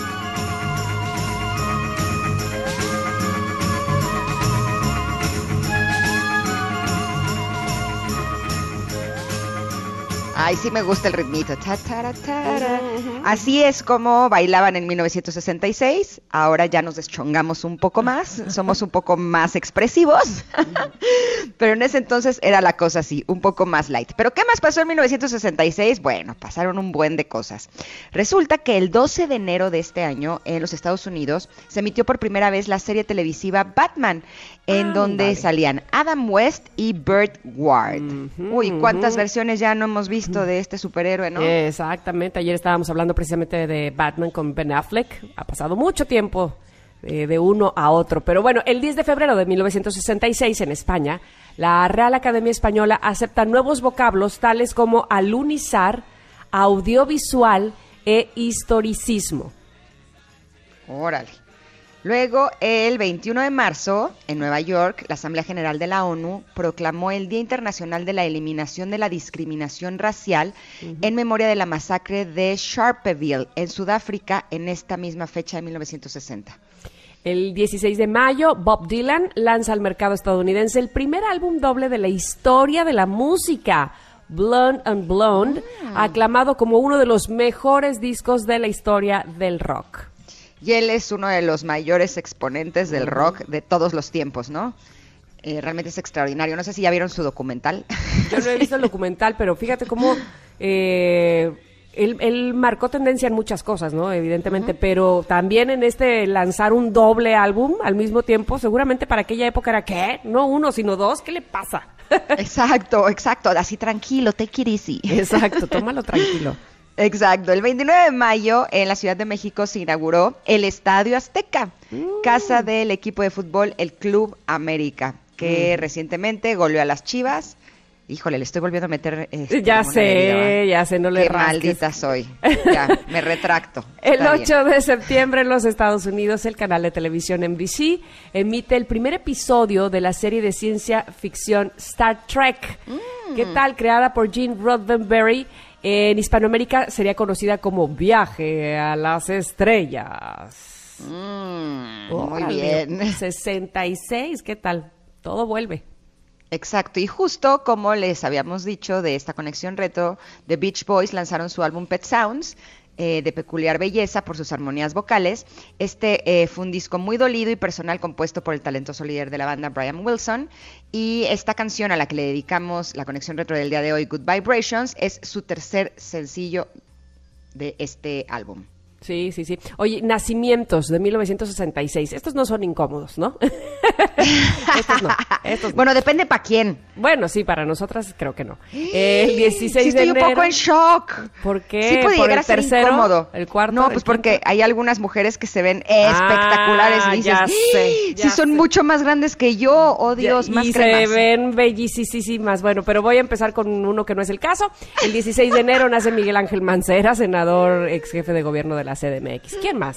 Ay, sí me gusta el ritmito. Ta, ta, ta, ta. Uh-huh. Así es como bailaban en mil novecientos sesenta y seis. Ahora ya nos deschongamos un poco más, somos un poco más expresivos. Pero en ese entonces era la cosa así, un poco más light. ¿Pero qué más pasó en mil novecientos sesenta y seis? Bueno, pasaron un buen de cosas. Resulta que el doce de enero de este año, en los Estados Unidos, se emitió por primera vez la serie televisiva Batman, en ah, donde vale. salían Adam West y Burt Ward. Uh-huh, Uy, ¿cuántas uh-huh. versiones ya no hemos visto de este superhéroe, no? Exactamente, ayer estábamos hablando precisamente de Batman con Ben Affleck. Ha pasado mucho tiempo eh, de uno a otro, pero bueno, el diez de febrero de mil novecientos sesenta y seis en España, la Real Academia Española acepta nuevos vocablos tales como alunizar, audiovisual e historicismo. Órale. Luego, el veintiuno de marzo, en Nueva York, la Asamblea General de la ONU proclamó el Día Internacional de la Eliminación de la Discriminación Racial uh-huh. en memoria de la masacre de Sharpeville, en Sudáfrica, en esta misma fecha de mil novecientos sesenta. El dieciséis de mayo, Bob Dylan lanza al mercado estadounidense el primer álbum doble de la historia de la música, Blonde and Blonde, uh-huh. aclamado como uno de los mejores discos de la historia del rock. Y él es uno de los mayores exponentes del rock de todos los tiempos, ¿no? Eh, realmente es extraordinario. No sé si ya vieron su documental. Yo no he visto el documental, pero fíjate cómo eh, él, él marcó tendencia en muchas cosas, ¿no? Evidentemente, uh-huh. pero también en este lanzar un doble álbum al mismo tiempo, seguramente para aquella época era, ¿qué? No uno, sino dos, ¿qué le pasa? Exacto, exacto. Así tranquilo, take it easy. Exacto, tómalo tranquilo. Exacto, el veintinueve de mayo en la Ciudad de México se inauguró el Estadio Azteca, mm. casa del equipo de fútbol, el Club América, que mm. recientemente goleó a las Chivas. Híjole, le estoy volviendo a meter... Este, ya sé, herida, ya sé, no le Qué rasques. maldita soy. Ya, me retracto. El Está ocho bien. de septiembre en los Estados Unidos, el canal de televisión N B C emite el primer episodio de la serie de ciencia ficción Star Trek. Mm. ¿Qué tal? Creada por Gene Roddenberry. En Hispanoamérica sería conocida como Viaje a las Estrellas. Mm, oh, muy bien. sesenta y seis, ¿qué tal? Todo vuelve. Exacto, y justo como les habíamos dicho de esta conexión retro, The Beach Boys lanzaron su álbum Pet Sounds, eh, de peculiar belleza por sus armonías vocales. Este eh, fue un disco muy dolido y personal compuesto por el talentoso líder de la banda, Brian Wilson, y esta canción a la que le dedicamos la conexión retro del día de hoy, Good Vibrations, es su tercer sencillo de este álbum. Sí, sí, sí. Oye, nacimientos de mil novecientos sesenta y seis. Estos no son incómodos, ¿no? Estos no, estos no. Bueno, depende para quién. Bueno, sí, para nosotras creo que no. Eh, el dieciséis sí, estoy de enero. un poco en shock. ¿Por qué? Sí puede ¿Por llegar el a ser tercero? incómodo. ¿El cuarto? No, ¿El pues porque quinto? hay algunas mujeres que se ven espectaculares Ah, y dices, ya sé, ya sí son sé. mucho más grandes que yo, oh Dios, Ya, más y cremas. se ven bellísimas. Bueno, pero voy a empezar con uno que no es el caso. El dieciséis de enero nace Miguel Ángel Mancera, senador, ex jefe de gobierno de la C D M X. ¿Quién más?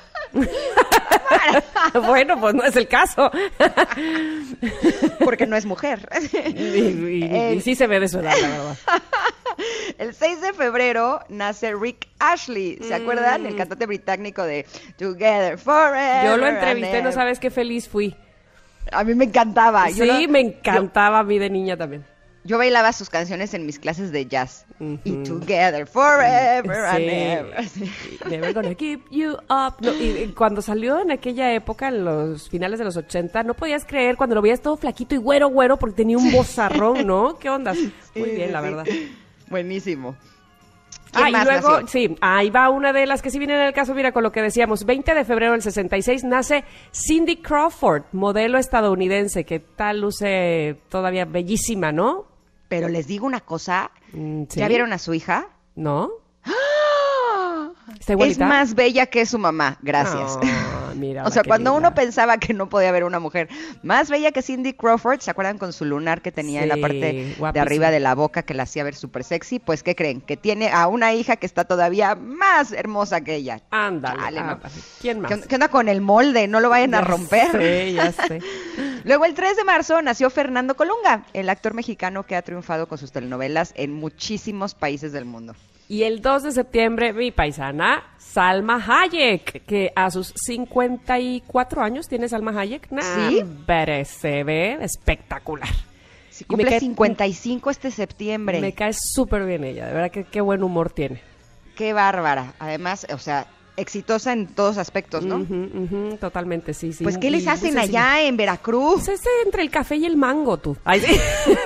Bueno, pues no es el caso. Porque no es mujer. Y, y- y- y sí se ve de su edad, la verdad. El seis de febrero nace Rick Ashley, ¿se acuerdan? El cantante británico de Together Forever. Yo lo and entrevisté, no ever. sabes qué feliz fui. A mí me encantaba. Yo Sí, no- me encantaba a mí de niña también. Yo, yo bailaba sus canciones en mis clases de jazz. Ujú. Y Together Forever and Sí. ever. Sí. Never gonna keep you up. No, y, y cuando salió en aquella época, en los finales de los ochenta, no podías creer cuando lo veías todo flaquito y güero, güero, porque tenía un vozarrón, ¿no? ¿Qué onda? Muy Sí, bien, sí, la sí. verdad. Buenísimo. ¿Quién Ah, y más luego, nació? sí, ahí va una de las que sí viene en el caso, mira, con lo que decíamos, veinte de febrero del sesenta y seis nace Cindy Crawford, modelo estadounidense, que tal luce todavía bellísima, ¿no? Pero les digo una cosa, Mm, ¿sí? ¿ya vieron a su hija? ¿No? ¿Está Es igualita? más bella que su mamá, gracias. Ah, mira, O sea, qué cuando linda. uno pensaba que no podía haber una mujer más bella que Cindy Crawford, ¿se acuerdan con su lunar que tenía en la Sí, parte de guapísima. arriba de la boca que la hacía ver súper sexy? Pues, ¿qué creen? Que tiene a una hija que está todavía más hermosa que ella. Ándale, Chale, ¿no? ándale. ¿Quién más? ¿Qué, qué onda con el molde? No lo vayan a Ya romper. sé, ya sé. Luego, el tres de marzo, nació Fernando Colunga, el actor mexicano que ha triunfado con sus telenovelas en muchísimos países del mundo. Y el dos de septiembre, mi paisana, Salma Hayek, que a sus cincuenta y cuatro años tiene Salma Hayek. Nah, ¿Sí? pero se ve espectacular. Si Y me cumple cae- cincuenta y cinco este septiembre. Me cae súper bien ella, de verdad que qué buen humor tiene. Qué bárbara. Además, o sea, exitosa en todos aspectos, ¿no? Ujú, ujú, totalmente, sí, sí. Pues, ¿qué Y les muy hacen sencilla. allá en Veracruz? Pues es entre el café y el mango, tú. Ay, sí.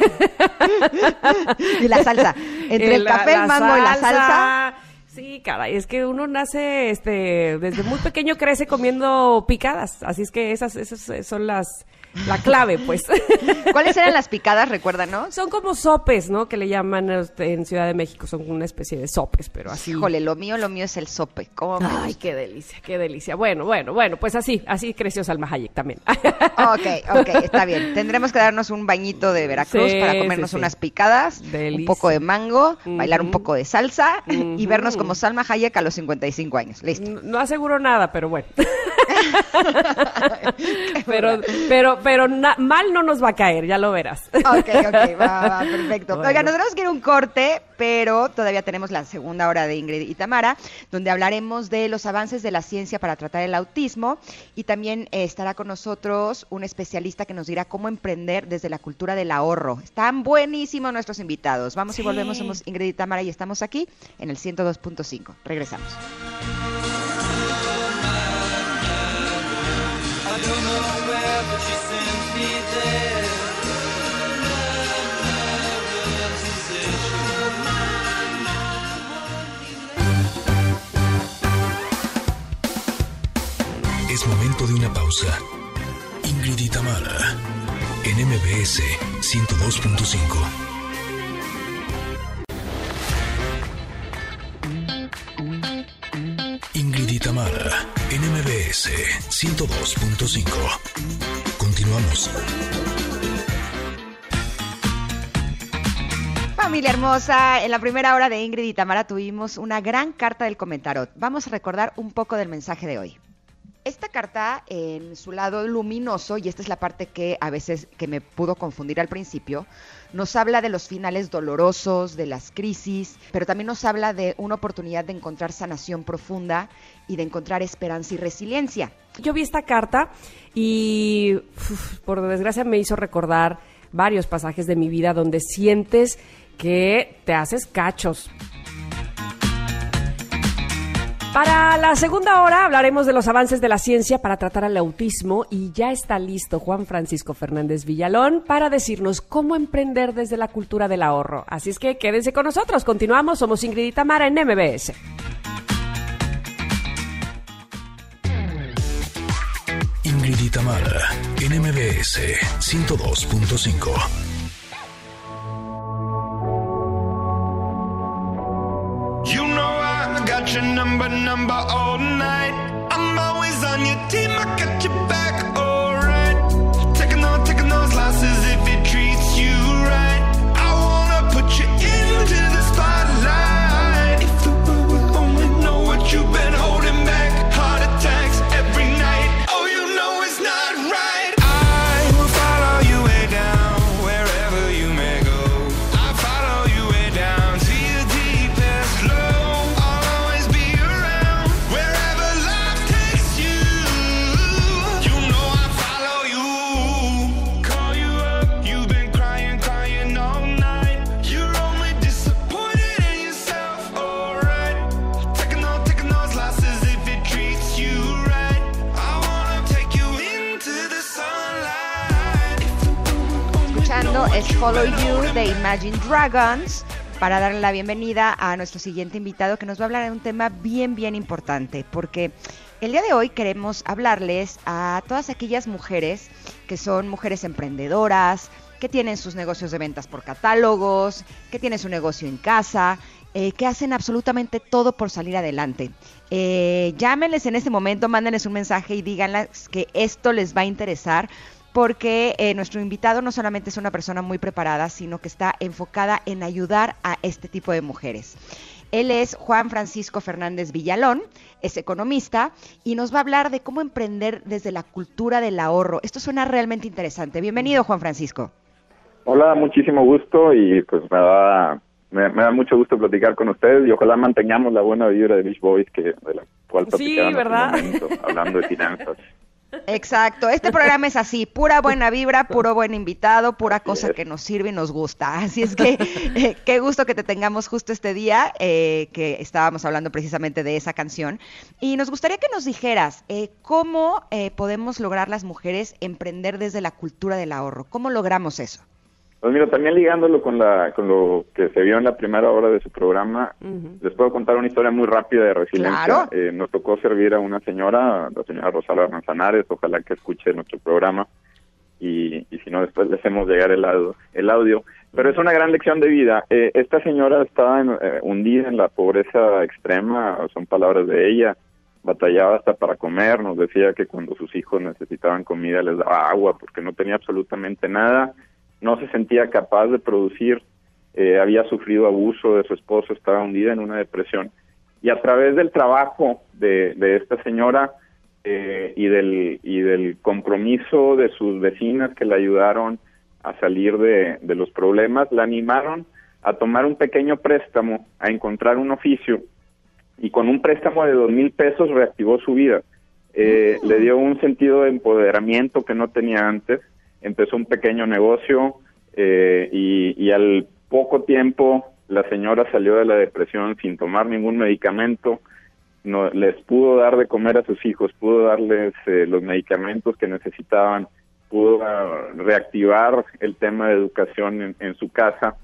Y la salsa. Entre el La- café, el la mango y la salsa. Sí, caray, es que uno nace, este, desde muy pequeño crece comiendo picadas, así es que esas, esas son las, la clave, pues. ¿Cuáles eran las picadas? Recuérdanos. Son como sopes, ¿no? Que le llaman este, en Ciudad de México, son una especie de sopes, pero así. Híjole, lo mío, lo mío es el sope. ¿Cómo me Ay, gusta? qué delicia, qué delicia. Bueno, bueno, bueno, pues así, así creció Salma Hayek también. Ok, ok, está bien. Tendremos que darnos un bañito de Veracruz Sí, para comernos sí, sí. unas picadas, Delicia. un poco de mango, bailar un Ujú. poco de salsa y Ujú. vernos como Salma Hayek a los cincuenta y cinco años. Listo. No, no aseguro nada, pero bueno. pero, pero, pero na- mal no nos va a caer, ya lo verás. Ok, ok, va, va, perfecto. Bueno. Oigan, nos tenemos que ir a un corte, pero todavía tenemos la segunda hora de Ingrid y Tamara, donde hablaremos de los avances de la ciencia para tratar el autismo y también eh, estará con nosotros un especialista que nos dirá cómo emprender desde la cultura del ahorro. Están buenísimos nuestros invitados. Vamos y Sí. volvemos, somos Ingrid y Tamara y estamos aquí en el ciento dos punto cinco. Regresamos. Es momento de una pausa. Ingrid y Tamara, en M B S ciento dos punto cinco. Ingrid y Tamara, en M B S ciento dos punto cinco. Continuamos. Familia hermosa, en la primera hora de Ingrid y Tamara tuvimos una gran carta del comentarot. Vamos a recordar un poco del mensaje de hoy. Esta carta, en su lado luminoso, y esta es la parte que a veces que me pudo confundir al principio, nos habla de los finales dolorosos, de las crisis, pero también nos habla de una oportunidad de encontrar sanación profunda y de encontrar esperanza y resiliencia. Yo vi esta carta y, uf, por desgracia, me hizo recordar varios pasajes de mi vida donde sientes que te haces cachos. Para la segunda hora hablaremos de los avances de la ciencia para tratar al autismo y ya está listo Juan Francisco Fernández Villalón para decirnos cómo emprender desde la cultura del ahorro. Así es que quédense con nosotros, continuamos, somos Ingrid y Tamara en M B S. Ingrid y Tamara en M B S ciento dos punto cinco. You know I got your number, number all night. I'm always on your team, I got your back, alright. Taking on, taking those losses if it treats you right. I wanna put you into the spotlight. If the world would only know what you've been holding back. Heart attacks every night. Oh, you know it's not right. I will follow you way down, wherever you may go. I follow you way down to your deepest low. I'll always be around, wherever life takes you. You know I follow you. Call you up, you've been crying, crying all night. You're only disappointed in yourself, alright. Taking on, taking those losses if it treats you right. I wanna take you into the sunlight. Escuchando es Follow You de Imagine Dragons para darle la bienvenida a nuestro siguiente invitado que nos va a hablar de un tema bien, bien importante, porque el día de hoy queremos hablarles a todas aquellas mujeres que son mujeres emprendedoras, que tienen sus negocios de ventas por catálogos, que tienen su negocio en casa, eh, que hacen absolutamente todo por salir adelante. Eh, llámenles en este momento, mándenles un mensaje y díganles que esto les va a interesar, porque eh, nuestro invitado no solamente es una persona muy preparada, sino que está enfocada en ayudar a este tipo de mujeres. Él es Juan Francisco Fernández Villalón, es economista y nos va a hablar de cómo emprender desde la cultura del ahorro. Esto suena realmente interesante. Bienvenido, Juan Francisco. Hola, muchísimo gusto y pues me da me, me da mucho gusto platicar con ustedes y ojalá mantengamos la buena vibra de Beach Boys que de la cual platicaban Sí, ¿verdad? hace un momento, hablando de finanzas. Exacto, este programa es así, pura buena vibra, puro buen invitado, pura cosa que nos sirve y nos gusta. Así es que eh, qué gusto que te tengamos justo este día, eh, que estábamos hablando precisamente de esa canción. Y nos gustaría que nos dijeras, eh, ¿cómo eh, podemos lograr las mujeres emprender desde la cultura del ahorro? ¿Cómo logramos eso? Pues mira, también ligándolo con la con lo que se vio en la primera hora de su programa, uh-huh. Les puedo contar una historia muy rápida de resiliencia. Claro. Eh, nos tocó servir a una señora, la señora Rosalba Manzanares, ojalá que escuche nuestro programa y, y si no después le hacemos llegar el, audio, el audio. Pero es una gran lección de vida. Eh, esta señora estaba en, eh, hundida en la pobreza extrema, son palabras de ella, batallaba hasta para comer, nos decía que cuando sus hijos necesitaban comida les daba agua porque no tenía absolutamente nada. No se sentía capaz de producir, eh, había sufrido abuso de su esposo, estaba hundida en una depresión. Y a través del trabajo de, de esta señora eh, y, del, y del compromiso de sus vecinas que la ayudaron a salir de, de los problemas, la animaron a tomar un pequeño préstamo, a encontrar un oficio, y con un préstamo de dos mil pesos reactivó su vida. Eh, uh-huh. Le dio un sentido de empoderamiento que no tenía antes. Empezó un pequeño negocio eh, y, y al poco tiempo la señora salió de la depresión sin tomar ningún medicamento, no les pudo dar de comer a sus hijos, pudo darles eh, los medicamentos que necesitaban, pudo uh, reactivar el tema de educación en, en su casa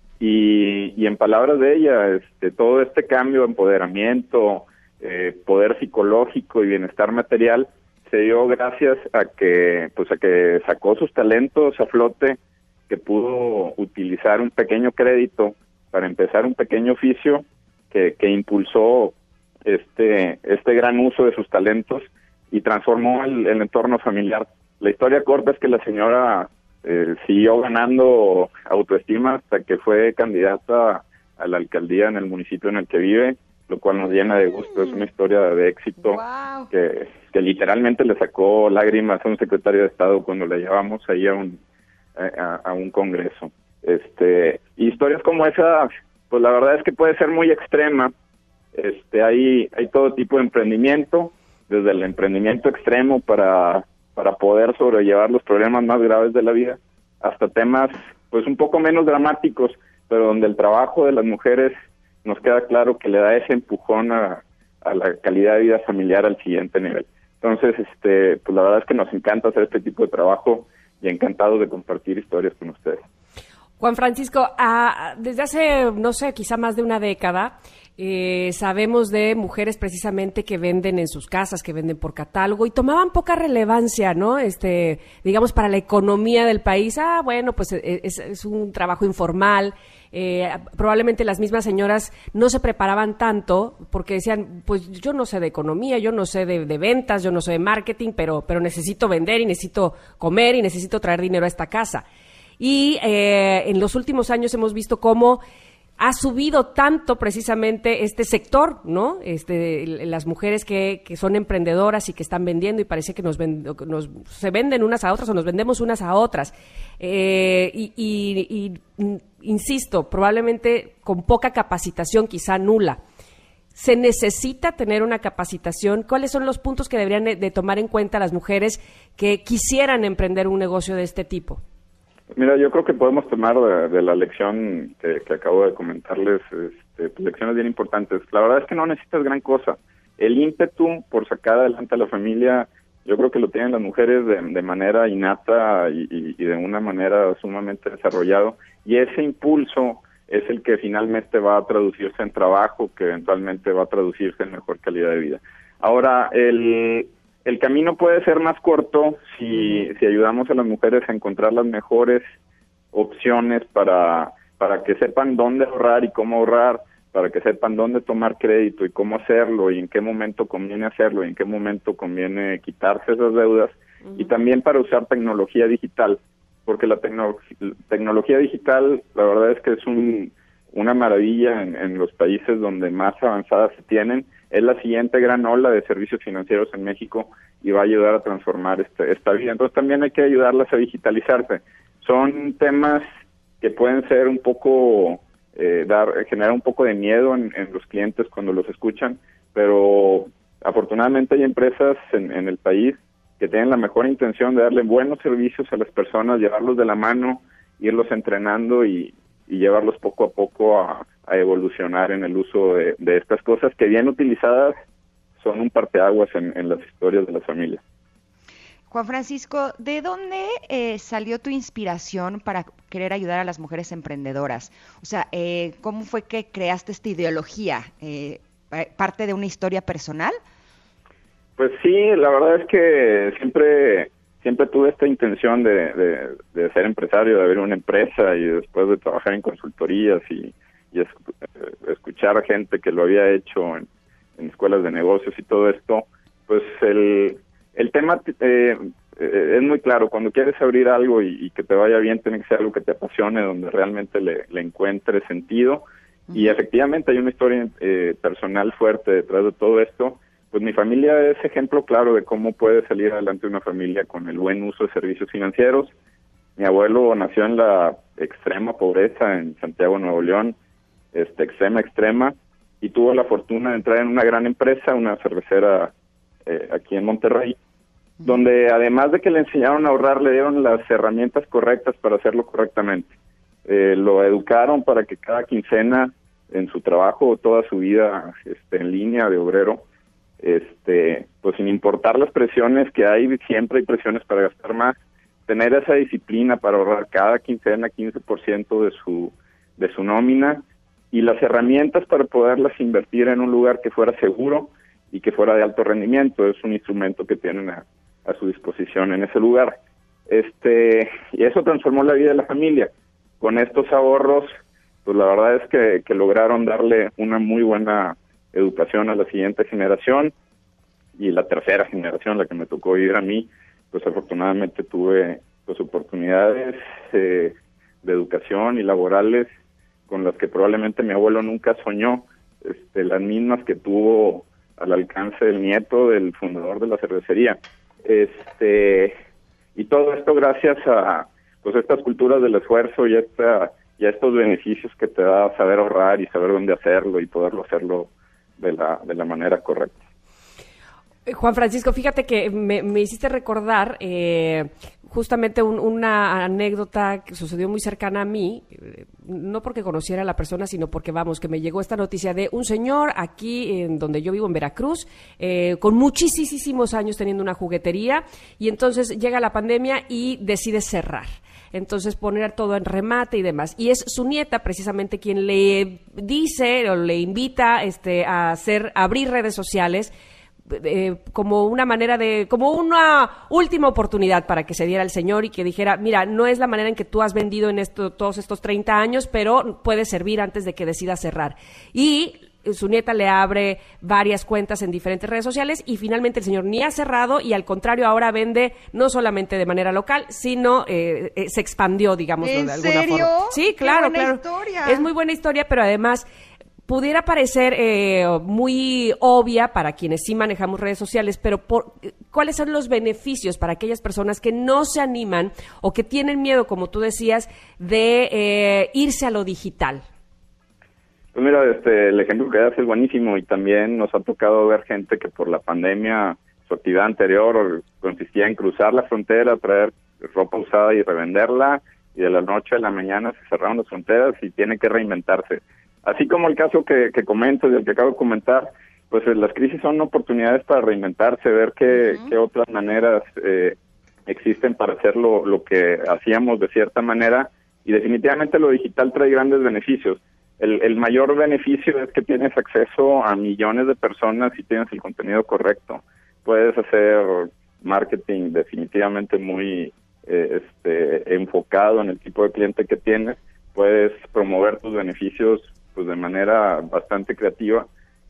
y, y en palabras de ella, este, todo este cambio, empoderamiento, eh, poder psicológico y bienestar material se dio gracias a que pues a que sacó sus talentos a flote, que pudo utilizar un pequeño crédito para empezar un pequeño oficio que, que impulsó este este gran uso de sus talentos y transformó el, el entorno familiar. La historia corta es que la señora eh, siguió ganando autoestima hasta que fue candidata a la alcaldía en el municipio en el que vive, lo cual nos llena de gusto. Es una historia de éxito. Wow. que, que literalmente le sacó lágrimas a un secretario de Estado cuando la llevamos ahí a un a, a un congreso. Este, historias como esa, pues la verdad es que puede ser muy extrema. Este, hay hay todo tipo de emprendimiento, desde el emprendimiento extremo para para poder sobrellevar los problemas más graves de la vida, hasta temas pues un poco menos dramáticos, pero donde el trabajo de las mujeres nos queda claro que le da ese empujón a, a la calidad de vida familiar al siguiente nivel. Entonces, este, pues la verdad es que nos encanta hacer este tipo de trabajo y encantados de compartir historias con ustedes. Juan Francisco, ah, desde hace, no sé, quizá más de una década, Eh, sabemos de mujeres precisamente que venden en sus casas, que venden por catálogo y tomaban poca relevancia, ¿no? Este, digamos, para la economía del país. Ah, bueno, pues es, es un trabajo informal. Eh, probablemente las mismas señoras no se preparaban tanto porque decían, pues yo no sé de economía, yo no sé de, de ventas, yo no sé de marketing, pero, pero necesito vender y necesito comer y necesito traer dinero a esta casa. Y eh, en los últimos años hemos visto cómo ha subido tanto precisamente este sector, ¿no? Este, las mujeres que, que son emprendedoras y que están vendiendo y parece que nos, ven, nos se venden unas a otras o nos vendemos unas a otras. Eh, y, y, y insisto, probablemente con poca capacitación, quizá nula. ¿Se necesita tener una capacitación? ¿Cuáles son los puntos que deberían de tomar en cuenta las mujeres que quisieran emprender un negocio de este tipo? Mira, yo creo que podemos tomar de, de la lección que, que acabo de comentarles, este, pues, lecciones bien importantes. La verdad es que no necesitas gran cosa. El ímpetu por sacar adelante a la familia, yo creo que lo tienen las mujeres de, de manera innata y, y, y de una manera sumamente desarrollado. Y ese impulso es el que finalmente va a traducirse en trabajo, que eventualmente va a traducirse en mejor calidad de vida. Ahora, el... El camino puede ser más corto si, si ayudamos a las mujeres a encontrar las mejores opciones para, para que sepan dónde ahorrar y cómo ahorrar, para que sepan dónde tomar crédito y cómo hacerlo y en qué momento conviene hacerlo y en qué momento conviene quitarse esas deudas, uh-huh. Y también para usar tecnología digital, porque la tecno- tecnología digital la verdad es que es un, una maravilla en, en los países donde más avanzadas se tienen. Es la siguiente gran ola de servicios financieros en México y va a ayudar a transformar este, esta vida. Entonces también hay que ayudarlas a digitalizarse. Son temas que pueden ser un poco, eh, dar, generar un poco de miedo en, en los clientes cuando los escuchan, pero afortunadamente hay empresas en, en el país que tienen la mejor intención de darle buenos servicios a las personas, llevarlos de la mano, irlos entrenando y, y llevarlos poco a poco a a evolucionar en el uso de, de estas cosas que bien utilizadas son un parteaguas en, en las historias de las familias. Juan Francisco, ¿de dónde eh, salió tu inspiración para querer ayudar a las mujeres emprendedoras? O sea, eh, ¿cómo fue que creaste esta ideología? Eh, ¿Parte de una historia personal? Pues sí, la verdad es que siempre siempre tuve esta intención de, de, de ser empresario, de abrir una empresa y después de trabajar en consultorías y y escuchar a gente que lo había hecho en, en escuelas de negocios y todo esto, pues el, el tema eh, eh, es muy claro. Cuando quieres abrir algo y, y que te vaya bien, tiene que ser algo que te apasione, donde realmente le, le encuentres sentido. Uh-huh. Y efectivamente hay una historia eh, personal fuerte detrás de todo esto. Pues mi familia es ejemplo claro de cómo puede salir adelante una familia con el buen uso de servicios financieros. Mi abuelo nació en la extrema pobreza en Santiago, Nuevo León, este extrema, extrema, y tuvo la fortuna de entrar en una gran empresa, una cervecera eh, aquí en Monterrey, donde además de que le enseñaron a ahorrar, le dieron las herramientas correctas para hacerlo correctamente. Eh, lo educaron para que cada quincena en su trabajo, toda su vida este, en línea de obrero, este, pues sin importar las presiones que hay, siempre hay presiones para gastar más, tener esa disciplina para ahorrar cada quincena quince por ciento de su, de su nómina, y las herramientas para poderlas invertir en un lugar que fuera seguro y que fuera de alto rendimiento. Es un instrumento que tienen a, a su disposición en ese lugar. Este, y eso transformó la vida de la familia. Con estos ahorros, pues la verdad es que, que lograron darle una muy buena educación a la siguiente generación, y la tercera generación, la que me tocó vivir a mí, pues afortunadamente tuve pues oportunidades eh, de educación y laborales con las que probablemente mi abuelo nunca soñó, este, las mismas que tuvo al alcance del nieto del fundador de la cervecería. Este, y todo esto gracias a pues estas culturas del esfuerzo y, esta, y a estos beneficios que te da saber ahorrar y saber dónde hacerlo y poderlo hacerlo de la, de la manera correcta. Juan Francisco, fíjate que me, me hiciste recordar eh, justamente un, una anécdota que sucedió muy cercana a mí, eh, no porque conociera a la persona, sino porque, vamos, que me llegó esta noticia de un señor aquí en donde yo vivo, en Veracruz, eh, con muchísimos años teniendo una juguetería, y entonces llega la pandemia y decide cerrar. entonces poner todo en remate y demás. Y es su nieta precisamente quien le dice o le invita este, a hacer, a abrir redes sociales, Eh, como una manera de, como una última oportunidad para que se diera el señor y que dijera, mira, no es la manera en que tú has vendido en esto, todos estos treinta años, pero puede servir antes de que decida cerrar. Y su nieta le abre varias cuentas en diferentes redes sociales y finalmente el señor ni ha cerrado y al contrario ahora vende no solamente de manera local, sino eh, eh, se expandió, digamos, de alguna serio? forma. Sí, claro, ¡Qué buena claro. historia! Es muy buena historia, pero además pudiera parecer eh, muy obvia para quienes sí manejamos redes sociales, pero por, ¿cuáles son los beneficios para aquellas personas que no se animan o que tienen miedo, como tú decías, de eh, irse a lo digital? Pues mira, este, el ejemplo que das es buenísimo y también nos ha tocado ver gente que por la pandemia, su actividad anterior consistía en cruzar la frontera, traer ropa usada y revenderla, y de la noche a la mañana se cerraron las fronteras y tiene que reinventarse. Así como el caso que, que comento y el que acabo de comentar, pues eh, las crisis son oportunidades para reinventarse, ver qué, uh-huh. qué otras maneras eh, existen para hacer lo, lo que hacíamos de cierta manera, y definitivamente lo digital trae grandes beneficios. El, el mayor beneficio es que tienes acceso a millones de personas y tienes el contenido correcto. Puedes hacer marketing definitivamente muy eh, este, enfocado en el tipo de cliente que tienes, puedes promover tus beneficios pues de manera bastante creativa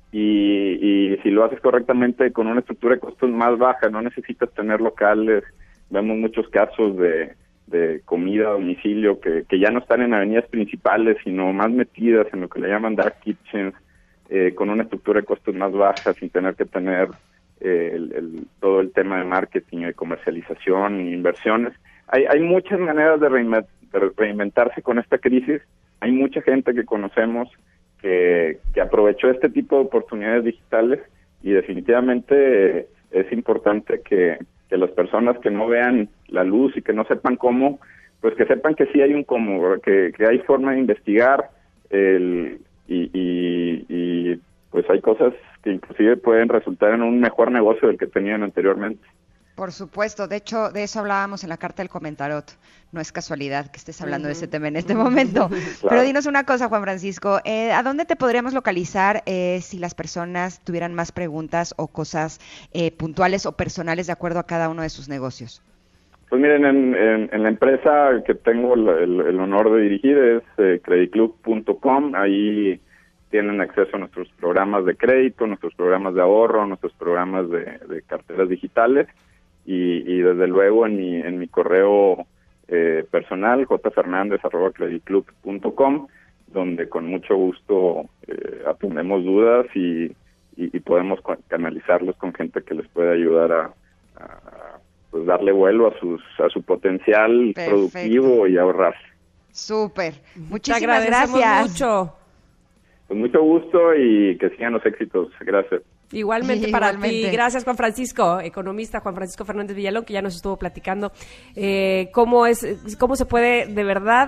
y, y si lo haces correctamente con una estructura de costos más baja, no necesitas tener locales. Vemos muchos casos de, de comida a domicilio que, que ya no están en avenidas principales, sino más metidas en lo que le llaman dark kitchens, eh, con una estructura de costos más baja, sin tener que tener eh, el, el, todo el tema de marketing, de comercialización e inversiones. Hay, hay muchas maneras de reinventar reinventarse con esta crisis. Hay mucha gente que conocemos que, que aprovechó este tipo de oportunidades digitales y definitivamente eh, es importante que, que las personas que no vean la luz y que no sepan cómo, pues que sepan que sí hay un cómo, que, que hay forma de investigar el, y, y, y pues hay cosas que inclusive pueden resultar en un mejor negocio del que tenían anteriormente. Por supuesto, de hecho, de eso hablábamos en la carta del comentarot. No es casualidad que estés hablando uh-huh. de ese tema en este momento. Claro. Pero dinos una cosa, Juan Francisco, eh, ¿a dónde te podríamos localizar eh, si las personas tuvieran más preguntas o cosas eh, puntuales o personales de acuerdo a cada uno de sus negocios? Pues miren, en, en, en la empresa que tengo el, el, el honor de dirigir es eh, credit club punto com. Ahí tienen acceso a nuestros programas de crédito, nuestros programas de ahorro, nuestros programas de, de carteras digitales. Y, y desde luego en mi en mi correo eh, personal jfernandez arroba credit club punto com, donde con mucho gusto eh, atendemos dudas y, y, y podemos canalizarlos con gente que les puede ayudar a, a pues darle vuelo a sus a su potencial Perfecto. productivo y ahorrar. Súper, muchísimas gracias. Mucho. Con mucho gusto y que sigan los éxitos. Gracias. Igualmente para Igualmente. ti. Gracias, Juan Francisco, economista Juan Francisco Fernández Villalón, que ya nos estuvo platicando eh, cómo es, cómo se puede de verdad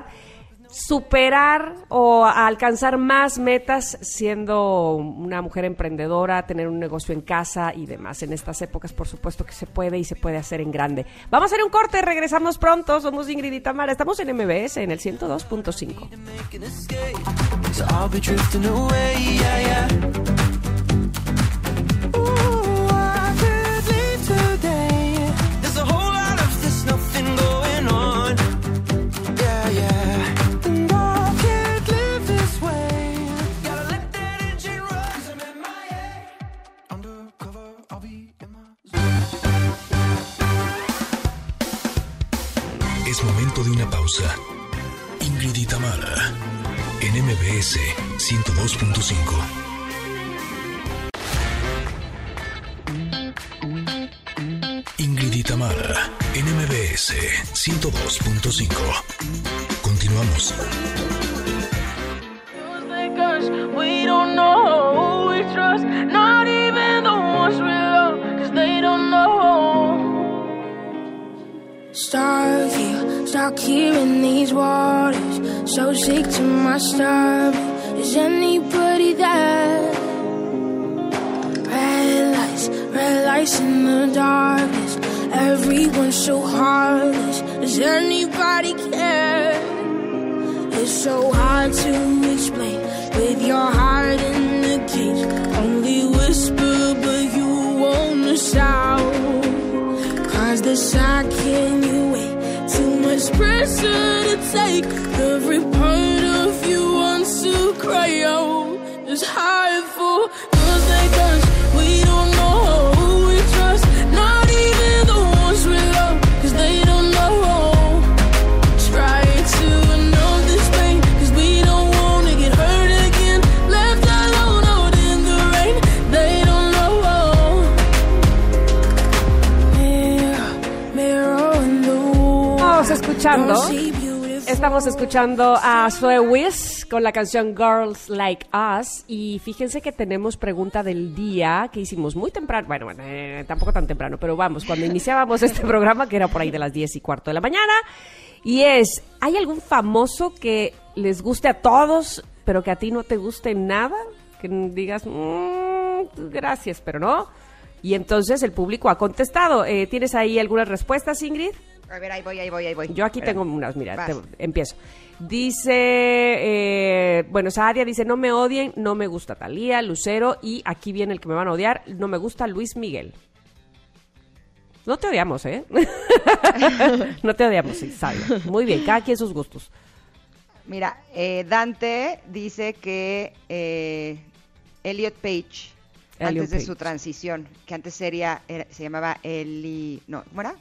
superar o alcanzar más metas siendo una mujer emprendedora, tener un negocio en casa y demás. En estas épocas, por supuesto que se puede y se puede hacer en grande. Vamos a hacer un corte, regresamos pronto. Somos Ingrid y Tamara, estamos en M B S en el ciento dos punto cinco. Es momento de una pausa. Ingrid y Tamara, en M B S ciento dos punto cinco. Ingrid y Tamara, en M B S ciento dos punto cinco. Continuamos. Starving, stuck here in these waters, so sick to my stomach. Is anybody there? Red lights, red lights in the darkness. Everyone's so heartless. Does anybody care? It's so hard to explain with your heart in the cage. Only whisper, but you won't shout. Cause the side can you wait? Too much pressure to take. Every part of you wants to cry out. It's hard for girls like us. We don't know who we trust. Not even the ones we love. Cause they don't know. Try to know this pain. Cause we don't wanna get hurt again. Left alone out in the rain. They don't know. Mirror, mirror in the wall. Estamos escuchando, estamos escuchando a Zoe Wiz con la canción Girls Like Us, y fíjense que tenemos pregunta del día que hicimos muy temprano, bueno, bueno eh, tampoco tan temprano, pero vamos, cuando iniciábamos este programa, que era por ahí de las diez y cuarto de la mañana, y es, ¿hay algún famoso que les guste a todos, pero que a ti no te guste nada? Que digas, mmm, gracias, pero no. Y entonces el público ha contestado. Eh, ¿Tienes ahí algunas respuestas, Ingrid? A ver, ahí voy, ahí voy, ahí voy. Yo aquí Espera. tengo unas, mira, te, Vas. empiezo. Dice, eh, bueno, Sadia dice, no me odien, no me gusta Thalía, Lucero, y aquí viene el que me van a odiar, no me gusta Luis Miguel. No te odiamos, ¿eh? No te odiamos, sí, Sadia. Muy bien, cada quien sus gustos. Mira, eh, Dante dice que eh, Elliot Page, Elliot antes de Page. su transición, que antes sería, era- se llamaba Eli... No, ¿cómo era?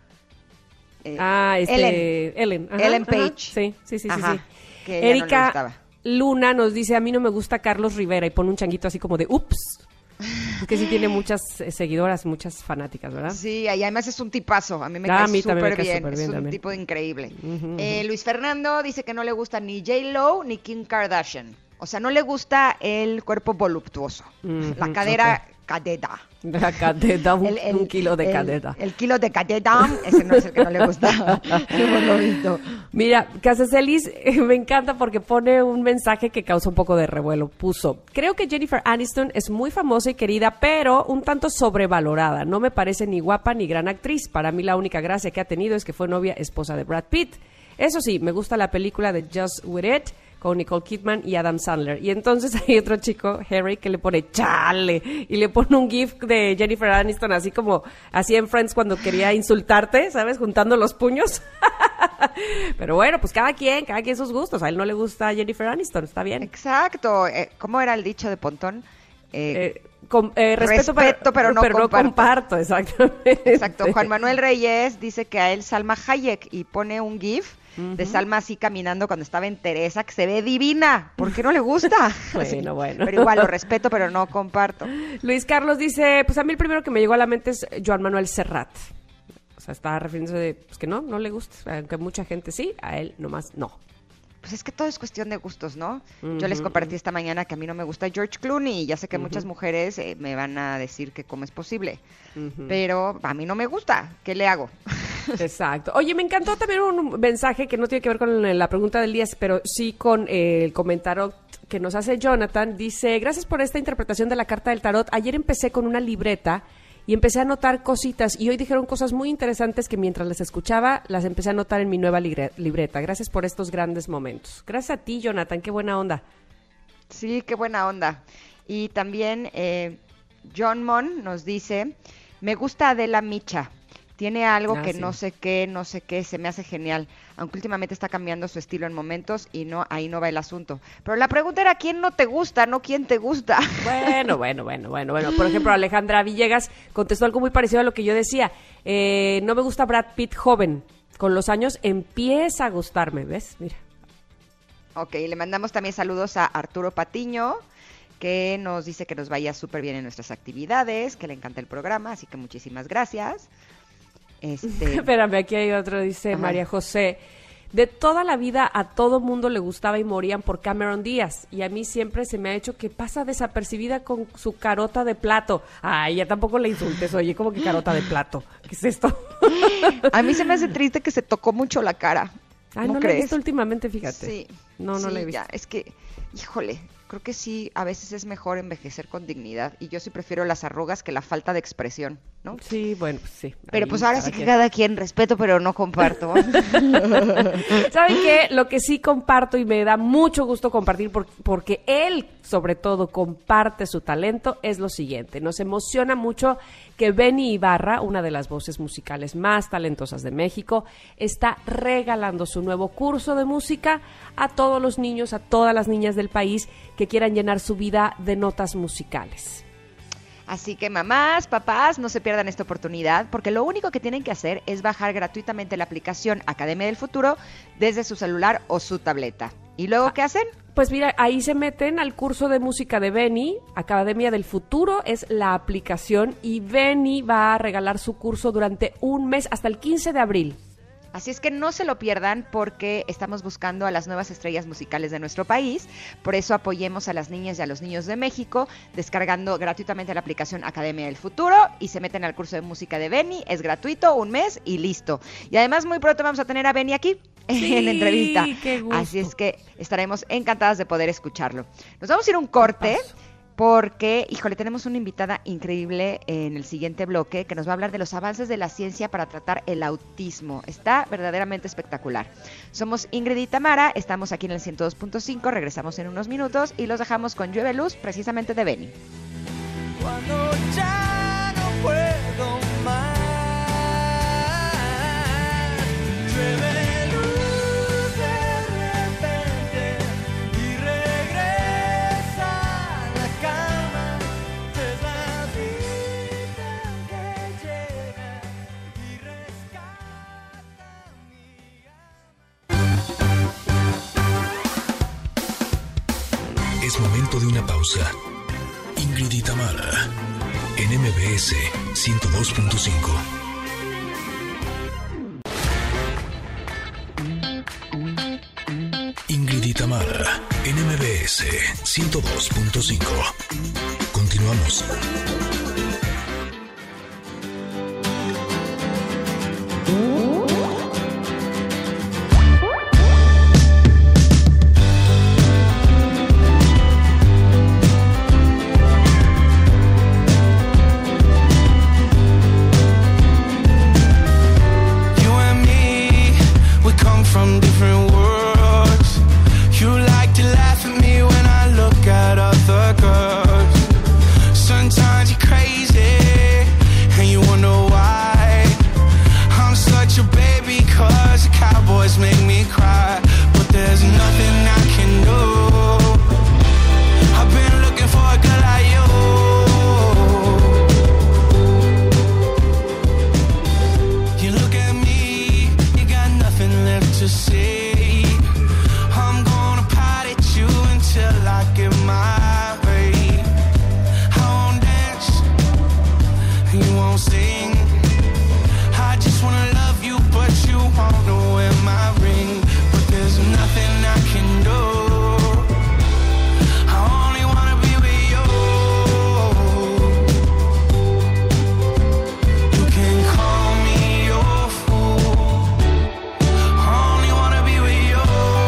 Eh, Ah, este, Ellen. Ellen. Ajá, Ellen ajá. Page. Sí, sí, sí, Ajá, sí, sí. que ella no le Erika gustaba. Luna nos dice, a mí no me gusta Carlos Rivera, y pone un changuito así como de, ups. Es que sí tiene muchas eh, seguidoras, muchas fanáticas, ¿verdad? Sí, y además es un tipazo. A mí me Ah, a cae mí también me súper cae bien. súper Es bien un también. tipo increíble. Ujú, Eh, Luis Fernando dice que no le gusta ni J-Lo ni Kim Kardashian. O sea, no le gusta el cuerpo voluptuoso. Ujú, La cadera cadeta. La cadeta, un, El- el- un kilo de el- cadeta. El kilo de cadeta, ese no es el que no le gusta. Hemos lo visto. Mira, Casacelis eh, me encanta porque pone un mensaje que causa un poco de revuelo. Puso, creo que Jennifer Aniston es muy famosa y querida, pero un tanto sobrevalorada. No me parece ni guapa ni gran actriz. Para mí la única gracia que ha tenido es que fue novia esposa de Brad Pitt. Eso sí, me gusta la película de Just With It con Nicole Kidman y Adam Sandler. Y entonces hay otro chico, Harry, que le pone chale y le pone un gif de Jennifer Aniston así como así en Friends cuando quería insultarte, ¿sabes? Juntando los puños. Pero bueno, pues cada quien, cada quien sus gustos. A él no le gusta Jennifer Aniston, está bien. Exacto. Eh, ¿Cómo era el dicho de Pontón? Eh, Eh, com- eh, respeto, respeto, pero no comparto. comparto, exactamente. Exacto. Juan Manuel Reyes dice que a él Salma Hayek y pone un gif de Salma así caminando cuando estaba en Teresa, que se ve divina. ¿Por qué no le gusta? Bueno, bueno. Pero igual lo respeto, pero no comparto. Luis Carlos dice, pues a mí el primero que me llegó a la mente es Joan Manuel Serrat. O sea, está refiriéndose de, pues que no, no le gusta. Aunque mucha gente sí, a él nomás no. Pues es que todo es cuestión de gustos, ¿no? Yo les compartí esta mañana que a mí no me gusta George Clooney y ya sé que muchas mujeres eh, me van a decir que cómo es posible. Pero a mí no me gusta. ¿Qué le hago? Exacto. Oye, me encantó también un mensaje que no tiene que ver con la pregunta del día, pero sí con eh, el comentario que nos hace Jonathan. Dice, gracias por esta interpretación de la carta del tarot. Ayer empecé con una libreta y empecé a anotar cositas y hoy dijeron cosas muy interesantes que mientras las escuchaba las empecé a anotar en mi nueva ligre- libreta. Gracias por estos grandes momentos. Gracias a ti, Jonathan, qué buena onda. Sí, qué buena onda. Y también eh, John Mon nos dice, me gusta Adela Micha. Tiene algo Ah, que sí. no sé qué, no sé qué, se me hace genial. Aunque últimamente está cambiando su estilo en momentos y no ahí no va el asunto. Pero la pregunta era, ¿quién no te gusta, no quién te gusta? Bueno, bueno, bueno, bueno, bueno. Por ejemplo, Alejandra Villegas contestó algo muy parecido a lo que yo decía. Eh, no me gusta Brad Pitt joven. Con los años empieza a gustarme, ¿ves? Mira. Ok, le mandamos también saludos a Arturo Patiño, que nos dice que nos vaya súper bien en nuestras actividades, que le encanta el programa, así que muchísimas gracias. Este, Espérame, aquí hay otro, dice Ajá. María José. De toda la vida a todo mundo le gustaba y morían por Cameron Díaz. Y a mí siempre se me ha hecho que pasa desapercibida con su carota de plato. Ay, ya tampoco le insultes, oye, como que carota de plato. ¿Qué es esto? a mí se me hace triste que se tocó mucho la cara. Ay, ¿No no, la he crees? visto últimamente, fíjate. Sí. No, no sí, la he visto. ya, es que, híjole, creo que sí, a veces es mejor envejecer con dignidad y yo sí prefiero las arrugas que la falta de expresión, ¿no? Sí, bueno, pues sí. Pero ahí pues ahora cada sí que quien. cada quien respeto, pero no comparto. ¿Saben qué? Lo que sí comparto y me da mucho gusto compartir por- porque él, sobre todo, comparte su talento es lo siguiente. Nos emociona mucho que Benny Ibarra, una de las voces musicales más talentosas de México, está regalando su nuevo curso de música a todos los niños, a todas las niñas del país que quieran llenar su vida de notas musicales. Así que mamás, papás, no se pierdan esta oportunidad, porque lo único que tienen que hacer es bajar gratuitamente la aplicación Academia del Futuro desde su celular o su tableta. ¿Y luego qué hacen? Pues mira, ahí se meten al curso de música de Benny, Academia del Futuro, es la aplicación, y Benny va a regalar su curso durante un mes, hasta el quince de abril. Así es que no se lo pierdan porque estamos buscando a las nuevas estrellas musicales de nuestro país. Por eso apoyemos a las niñas y a los niños de México descargando gratuitamente la aplicación Academia del Futuro y se meten al curso de música de Benny. Es gratuito, un mes y listo. Y además muy pronto vamos a tener a Benny aquí Sí, en la entrevista. qué gusto. Así es que estaremos encantadas de poder escucharlo. Nos vamos a ir a un corte. Porque, híjole, tenemos una invitada increíble en el siguiente bloque que nos va a hablar de los avances de la ciencia para tratar el autismo. Está verdaderamente espectacular. Somos Ingrid y Tamara, estamos aquí en el ciento dos punto cinco, regresamos en unos minutos y los dejamos con Llueve Luz, precisamente de Benny. Cuando ya no puedo más, llueve luz de repente y regresa a la cama. Es la vida que llega y rescata mi alma. Es momento de una pausa. Ingrid y Tamara, en M B S ciento dos punto cinco. Ingrid y Tamara, en M B S ciento dos punto cinco. Continuamos. You and me, we come from different worlds. You like to laugh at me when I look at other girls. Sometimes you're crazy, and you wonder why. I'm such a baby, cause the cowboys make me cry. But there's nothing I can do. I've been looking for a girl like you. You look at me, you got nothing left to say. I'm gonna pot at you until I get my way. I won't dance, you won't sing. I just wanna love you, but you won't know where my ring. But there's nothing I can do. I only wanna be with you. You can call me your fool. I only wanna be with you.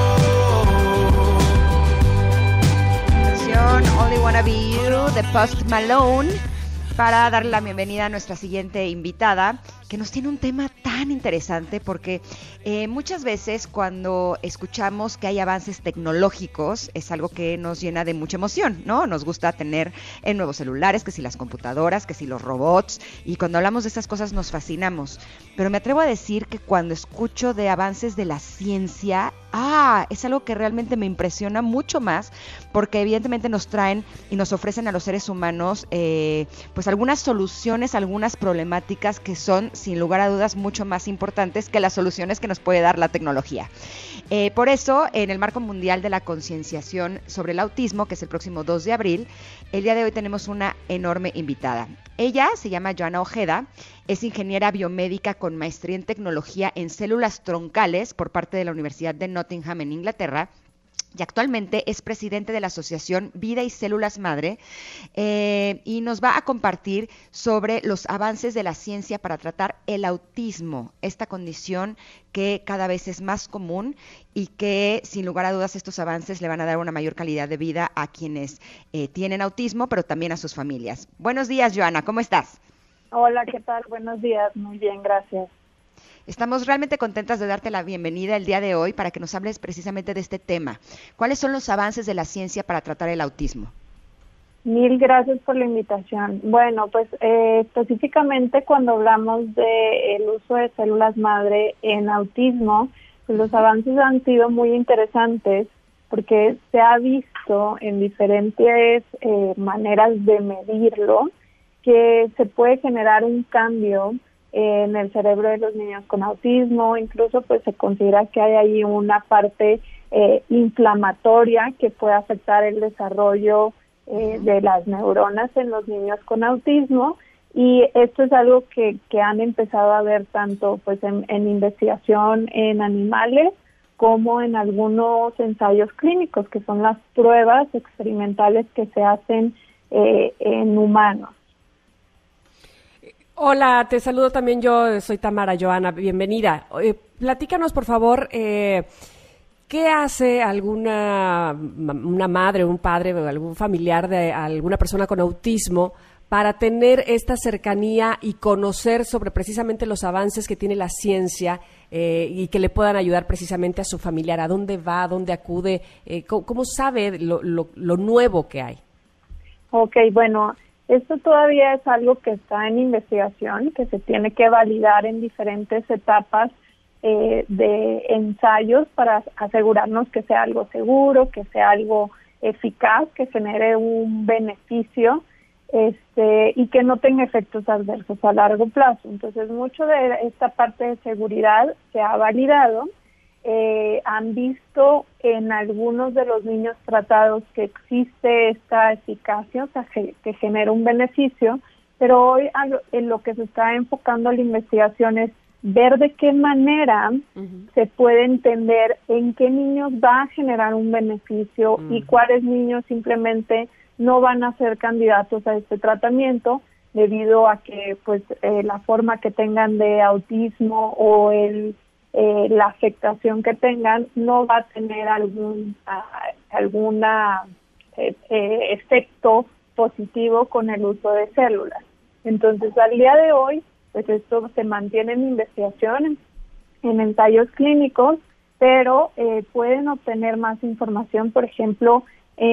Canción Only Wanna Be You de Post Malone, para darle la bienvenida a nuestra siguiente invitada, que nos tiene un tema tan interesante porque eh, muchas veces cuando escuchamos que hay avances tecnológicos es algo que nos llena de mucha emoción, ¿no? Nos gusta tener en nuevos celulares, que si las computadoras, que si los robots, y cuando hablamos de estas cosas nos fascinamos. Pero me atrevo a decir que cuando escucho de avances de la ciencia, ah, es algo que realmente me impresiona mucho más, porque evidentemente nos traen y nos ofrecen a los seres humanos eh, pues algunas soluciones, algunas problemáticas que son sin lugar a dudas mucho más importantes que las soluciones que nos puede dar la tecnología. Eh, por eso, en el marco mundial de la concienciación sobre el autismo, que es el próximo dos de abril, el día de hoy tenemos una enorme invitada. Ella se llama Joana Ojeda, es ingeniera biomédica con maestría en tecnología en células troncales por parte de la Universidad de Nottingham en Inglaterra. y actualmente es presidente de la Asociación Vida y Células Madre, eh, y nos va a compartir sobre los avances de la ciencia para tratar el autismo, esta condición que cada vez es más común y que sin lugar a dudas estos avances le van a dar una mayor calidad de vida a quienes eh, tienen autismo, pero también a sus familias. Buenos días, Joana, ¿cómo estás? Hola, ¿qué tal? Buenos días, muy bien, gracias. Estamos realmente contentas de darte la bienvenida el día de hoy para que nos hables precisamente de este tema. ¿Cuáles son los avances de la ciencia para tratar el autismo? Mil gracias por la invitación. Bueno, pues eh, específicamente cuando hablamos del uso de células madre en autismo, pues los avances han sido muy interesantes porque se ha visto en diferentes eh, maneras de medirlo que se puede generar un cambio en el cerebro de los niños con autismo. Incluso pues se considera que hay ahí una parte eh, inflamatoria que puede afectar el desarrollo eh, de las neuronas en los niños con autismo, y esto es algo que, que han empezado a ver tanto pues en, en investigación en animales como en algunos ensayos clínicos, que son las pruebas experimentales que se hacen eh, en humanos. Hola, te saludo también yo, soy Tamara. Joana, bienvenida. Eh, platícanos, por favor, eh, ¿qué hace alguna una madre, un padre o algún familiar de alguna persona con autismo para tener esta cercanía y conocer sobre precisamente los avances que tiene la ciencia eh, y que le puedan ayudar precisamente a su familiar? ¿A dónde va? ¿A dónde acude? Eh, ¿cómo, cómo sabe lo, lo, lo nuevo que hay? Ok, bueno, esto todavía es algo que está en investigación, que se tiene que validar en diferentes etapas eh, de ensayos para asegurarnos que sea algo seguro, que sea algo eficaz, que genere un beneficio este, y que no tenga efectos adversos a largo plazo. Entonces, mucho de esta parte de seguridad se ha validado. Eh, han visto en algunos de los niños tratados que existe esta eficacia, o sea, que, que genera un beneficio, pero hoy lo, en lo que se está enfocando la investigación es ver de qué manera uh-huh. se puede entender en qué niños va a generar un beneficio uh-huh. y cuáles niños simplemente no van a ser candidatos a este tratamiento debido a que pues eh, la forma que tengan de autismo o el Eh, la afectación que tengan no va a tener algún uh, alguna eh, eh, efecto positivo con el uso de células. Entonces, al día de hoy, pues esto se mantiene en investigación, en, en ensayos clínicos, pero eh, pueden obtener más información, por ejemplo,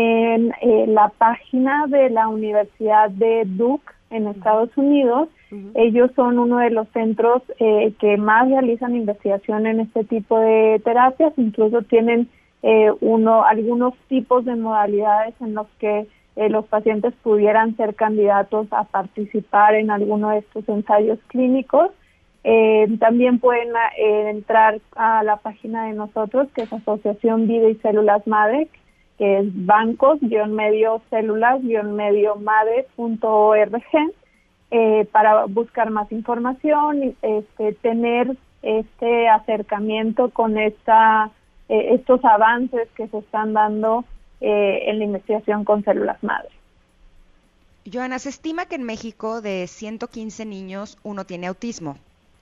en eh, la página de la Universidad de Duke en Estados Unidos. Uh-huh. Ellos son uno de los centros eh, que más realizan investigación en este tipo de terapias. Incluso tienen eh, uno algunos tipos de modalidades en los que eh, los pacientes pudieran ser candidatos a participar en alguno de estos ensayos clínicos. Eh, también pueden eh, entrar a la página de nosotros, que es Asociación Vida y Células Madre, que es bancos-medio células-medio madre punto org, eh, para buscar más información y este, tener este acercamiento con esta eh, estos avances que se están dando eh, en la investigación con células madre. Joana, se estima que en México de ciento quince niños uno tiene autismo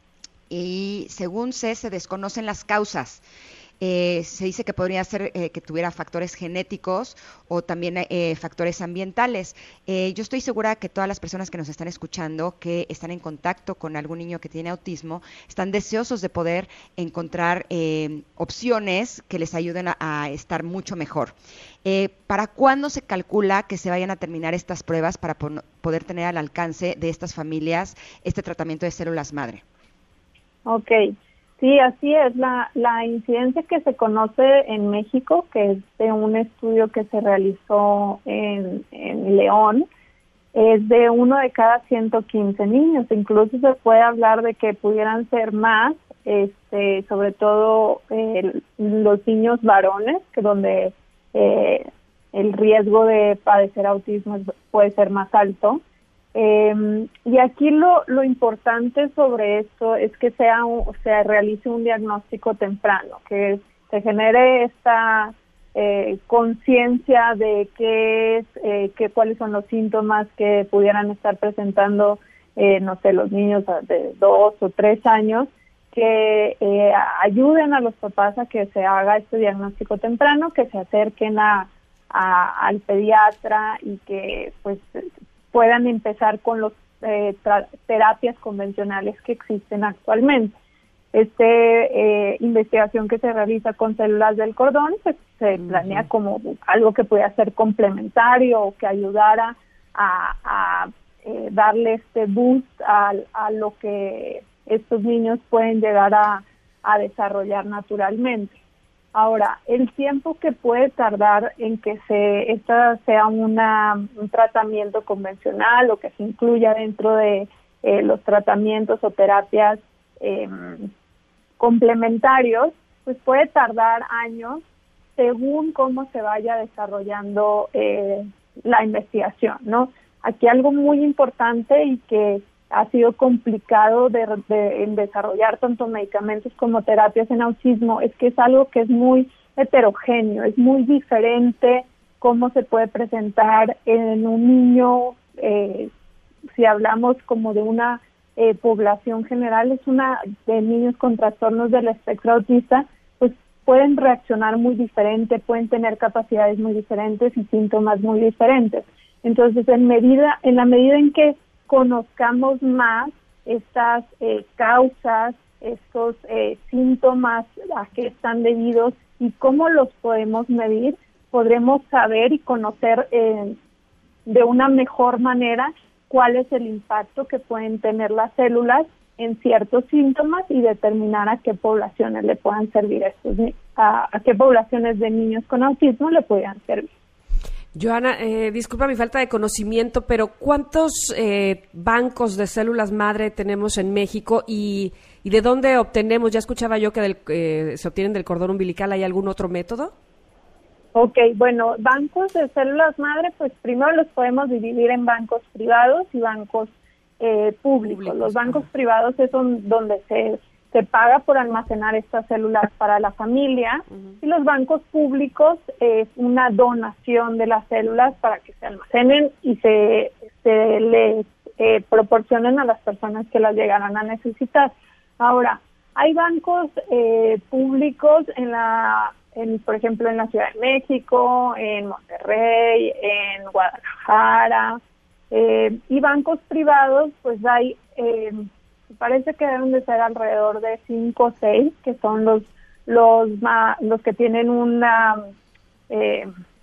y según sé se desconocen las causas. Eh, se dice que podría ser eh, que tuviera factores genéticos o también eh, factores ambientales. Eh, yo estoy segura que todas las personas que nos están escuchando, que están en contacto con algún niño que tiene autismo, están deseosos de poder encontrar eh, opciones que les ayuden a, a estar mucho mejor. Eh, ¿Para cuándo se calcula que se vayan a terminar estas pruebas para pon- poder tener al alcance de estas familias este tratamiento de células madre? Ok. Sí, así es. La, la incidencia que se conoce en México, que es de un estudio que se realizó en, en León, es de uno de cada ciento quince niños. Incluso se puede hablar de que pudieran ser más, este, sobre todo eh, los niños varones, que donde eh, el riesgo de padecer autismo puede ser más alto. Eh, y aquí lo, lo importante sobre esto es que sea un, se realice un diagnóstico temprano, que se genere esta eh, conciencia de qué es, eh, qué, cuáles son los síntomas que pudieran estar presentando, eh, no sé, los niños de dos o tres años, que eh, ayuden a los papás a que se haga este diagnóstico temprano, que se acerquen a, a al pediatra y que pues puedan empezar con las eh, terapias convencionales que existen actualmente. Esta eh, investigación que se realiza con células del cordón pues se uh-huh. planea como algo que pueda ser complementario o que ayudara a, a eh, darle este boost a, a lo que estos niños pueden llegar a, a desarrollar naturalmente. Ahora, el tiempo que puede tardar en que se esta sea una, un tratamiento convencional o que se incluya dentro de eh, los tratamientos o terapias eh, complementarios, pues puede tardar años según cómo se vaya desarrollando eh, la investigación, ¿no? Aquí algo muy importante y que ha sido complicado de, de en desarrollar tanto medicamentos como terapias en autismo es que es algo que es muy heterogéneo, es muy diferente cómo se puede presentar en un niño, eh, si hablamos como de una eh, población general, es una de niños con trastornos del espectro autista, pues pueden reaccionar muy diferente, pueden tener capacidades muy diferentes y síntomas muy diferentes. Entonces, en medida, en la medida en que conozcamos más estas eh, causas, estos eh, síntomas a qué están debidos y cómo los podemos medir, podremos saber y conocer eh, de una mejor manera cuál es el impacto que pueden tener las células en ciertos síntomas y determinar a qué poblaciones le puedan servir estos, a, a qué poblaciones de niños con autismo le puedan servir. Joana, eh, disculpa mi falta de conocimiento, pero ¿cuántos eh, bancos de células madre tenemos en México y, y de dónde obtenemos? Ya escuchaba yo que del, eh, se obtienen del cordón umbilical. ¿Hay algún otro método? Ok, bueno, bancos de células madre, pues primero los podemos dividir en bancos privados y bancos eh, públicos. públicos. Los bancos ah. privados es un, donde se... se paga por almacenar estas células para la familia uh-huh. y los bancos públicos es una donación de las células para que se almacenen y se, se les eh, proporcionen a las personas que las llegarán a necesitar. Ahora, hay bancos eh, públicos en la, en, por ejemplo, en la Ciudad de México, en Monterrey, en Guadalajara, eh, y bancos privados, pues hay... Eh, parece que deben de ser alrededor de cinco o seis, que son los los ma, los que tienen una eh,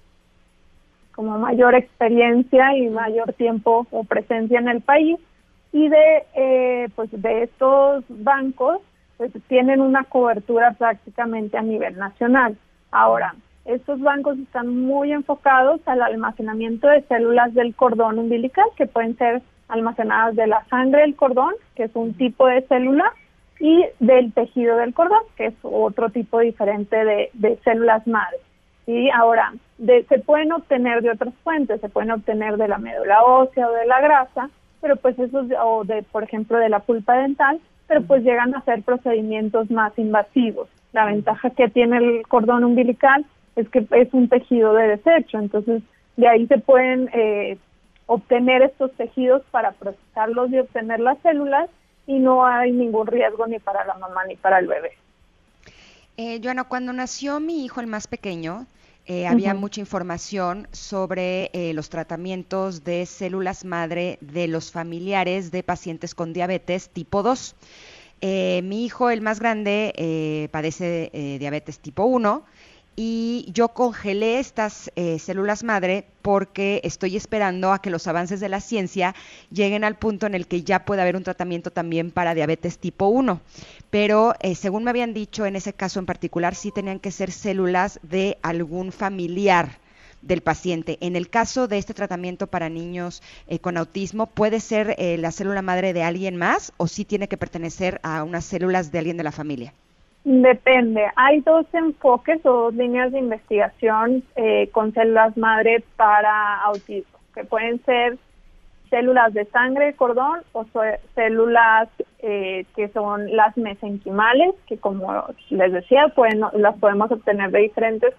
como mayor experiencia y mayor tiempo o presencia en el país, y de eh, pues de estos bancos pues tienen una cobertura prácticamente a nivel nacional. Ahora, estos bancos están muy enfocados al almacenamiento de células del cordón umbilical, que pueden ser almacenadas de la sangre del cordón, que es un tipo de célula, y del tejido del cordón, que es otro tipo diferente de, de células madre. Y ahora, de, se pueden obtener de otras fuentes, se pueden obtener de la médula ósea o de la grasa, pero pues esos, o de, por ejemplo, de la pulpa dental, pero pues llegan a ser procedimientos más invasivos. La ventaja que tiene el cordón umbilical es que es un tejido de desecho, entonces de ahí se pueden eh, obtener estos tejidos para procesarlos y obtener las células, y no hay ningún riesgo ni para la mamá ni para el bebé. Eh, Joana, cuando nació mi hijo, el más pequeño, eh, había uh-huh. mucha información sobre eh, los tratamientos de células madre de los familiares de pacientes con diabetes tipo dos. Eh, mi hijo, el más grande, eh, padece eh, diabetes tipo uno, y yo congelé estas eh, células madre porque estoy esperando a que los avances de la ciencia lleguen al punto en el que ya pueda haber un tratamiento también para diabetes tipo uno. Pero eh, según me habían dicho, en ese caso en particular sí tenían que ser células de algún familiar del paciente. En el caso de este tratamiento para niños eh, con autismo, ¿puede ser eh, la célula madre de alguien más o sí tiene que pertenecer a unas células de alguien de la familia? Depende. Hay dos enfoques o dos líneas de investigación eh, con células madre para autismo, que pueden ser células de sangre de cordón o so- células eh, que son las mesenquimales, que como les decía, pueden, las podemos obtener de diferentes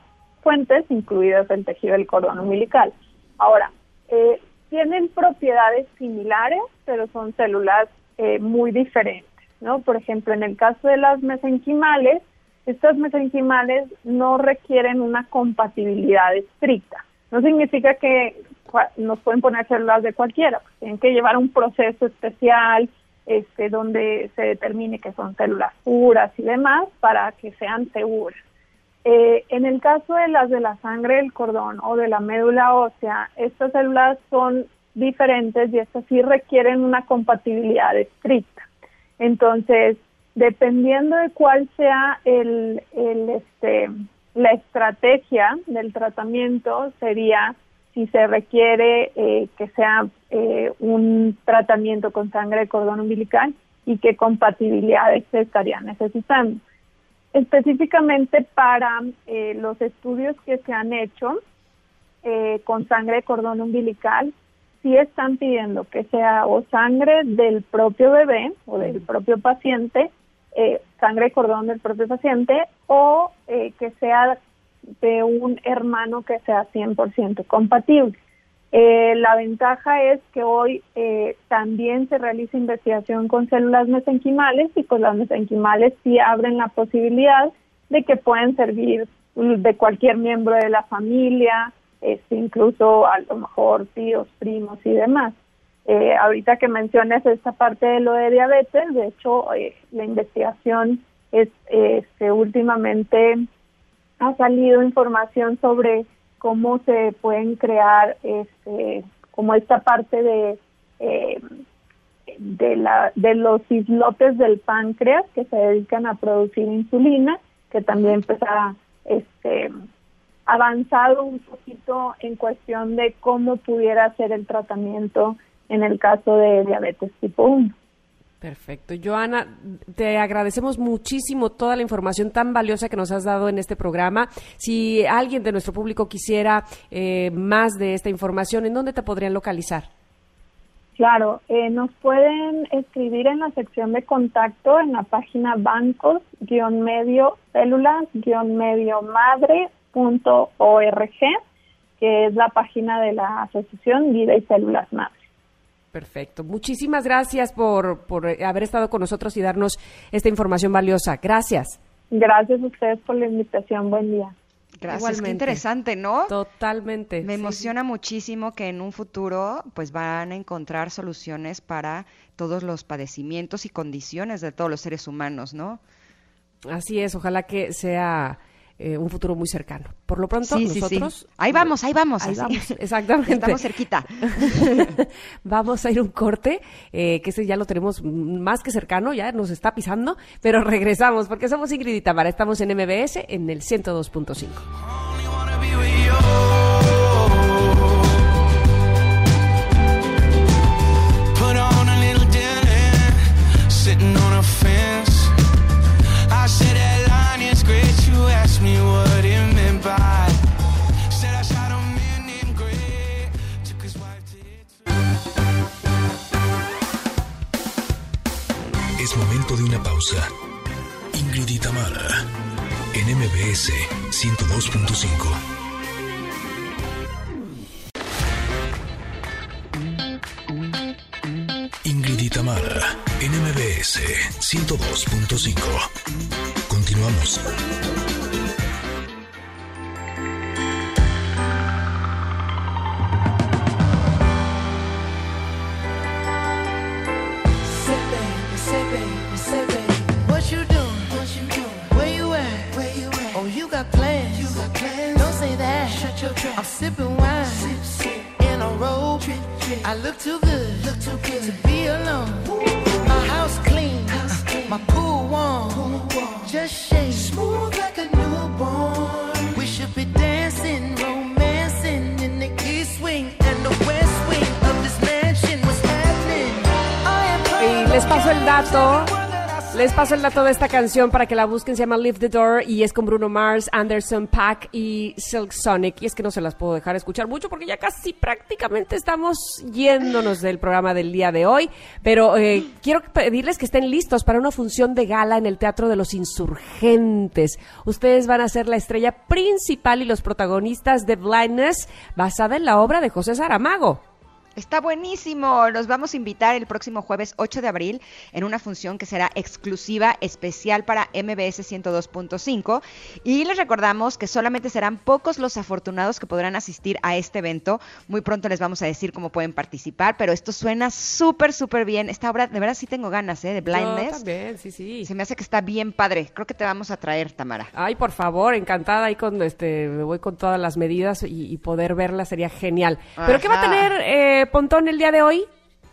fuentes, incluidas el tejido del cordón umbilical. Ahora, eh, tienen propiedades similares, pero son células eh, muy diferentes, ¿no? Por ejemplo, en el caso de las mesenquimales, estas mesenquimales no requieren una compatibilidad estricta. No significa que nos pueden poner células de cualquiera, pues tienen que llevar un proceso especial este, donde se determine que son células puras y demás para que sean seguras. Eh, en el caso de las de la sangre del cordón o de la médula ósea, estas células son diferentes y estas sí requieren una compatibilidad estricta. Entonces, dependiendo de cuál sea el, el este, la estrategia del tratamiento, sería si se requiere eh, que sea eh, un tratamiento con sangre de cordón umbilical y qué compatibilidades se estarían necesitando. Específicamente para eh, los estudios que se han hecho eh, con sangre de cordón umbilical, sí están pidiendo que sea o sangre del propio bebé o del propio paciente, eh, sangre de cordón del propio paciente, o eh, que sea de un hermano que sea cien por ciento compatible. Eh, la ventaja es que hoy eh, también se realiza investigación con células mesenquimales y pues las mesenquimales sí abren la posibilidad de que pueden servir de cualquier miembro de la familia, este, incluso a lo mejor tíos, primos y demás. Eh, ahorita que mencionas esta parte de lo de diabetes, de hecho eh, la investigación es este, últimamente ha salido información sobre cómo se pueden crear este como esta parte de eh, de la de los islotes del páncreas que se dedican a producir insulina, que también pues ha este avanzado un poquito en cuestión de cómo pudiera ser el tratamiento en el caso de diabetes tipo uno. Perfecto. Joana, te agradecemos muchísimo toda la información tan valiosa que nos has dado en este programa. Si alguien de nuestro público quisiera eh, más de esta información, ¿en dónde te podrían localizar? Claro, eh, nos pueden escribir en la sección de contacto en la página bancos-medio células-medio madre punto org, que es la página de la Asociación Vida y Células Madre. Perfecto. Muchísimas gracias por, por haber estado con nosotros y darnos esta información valiosa. Gracias. Gracias a ustedes por la invitación. Buen día. Gracias. Igualmente. Qué interesante, ¿no? Totalmente. Me sí. emociona muchísimo que en un futuro pues van a encontrar soluciones para todos los padecimientos y condiciones de todos los seres humanos, ¿no? Así es. Ojalá que sea Eh, un futuro muy cercano. Por lo pronto, sí, nosotros... Sí, sí. Ahí vamos, ahí vamos. Ahí así. vamos, exactamente. Estamos cerquita. Vamos a ir a un corte, eh, que ese ya lo tenemos más que cercano, ya nos está pisando, pero regresamos, porque somos Ingrid y Tamara, estamos en M B S, en el ciento dos punto cinco. Me what it meant by said I shot a man named Greg, took his wife to Italy. Es momento de una pausa. Ingrid y Tamara en M B S ciento dos punto cinco. Ingrid y Tamara en M B S ciento dos punto cinco. Continuamos. I'm sipping wine sip, sip. In a robe. Trip, trip. I look too good, look too good to be alone. Ooh. My house clean, house clean. My pool warm. pool warm. Just shake smooth like a newborn. We should be dancing, romancing in the east wing and the west wing of this mansion. What's happening? Y les paso el dato. Les paso el dato de esta canción para que la busquen. Se llama Leave the Door y es con Bruno Mars, Anderson .Paak y Silk Sonic. Y es que no se las puedo dejar escuchar mucho porque ya casi prácticamente estamos yéndonos del programa del día de hoy. Pero eh, quiero pedirles que estén listos para una función de gala en el Teatro de los Insurgentes. Ustedes van a ser la estrella principal y los protagonistas de Blindness, basada en la obra de José Saramago. Está buenísimo. Los vamos a invitar el próximo jueves ocho de abril en una función que será exclusiva, especial para M B S ciento dos punto cinco. Y les recordamos que solamente serán pocos los afortunados que podrán asistir a este evento. Muy pronto les vamos a decir cómo pueden participar, pero esto suena súper, súper bien. Esta obra, de verdad sí tengo ganas, ¿eh? De Blindness. Yo también, sí, sí. Se me hace que está bien padre. Creo que te vamos a traer, Tamara. Ay, por favor, encantada. Ahí con este, me voy con todas las medidas y, y poder verla sería genial. Ajá. ¿Pero qué va a tener eh, Pontón el día de hoy?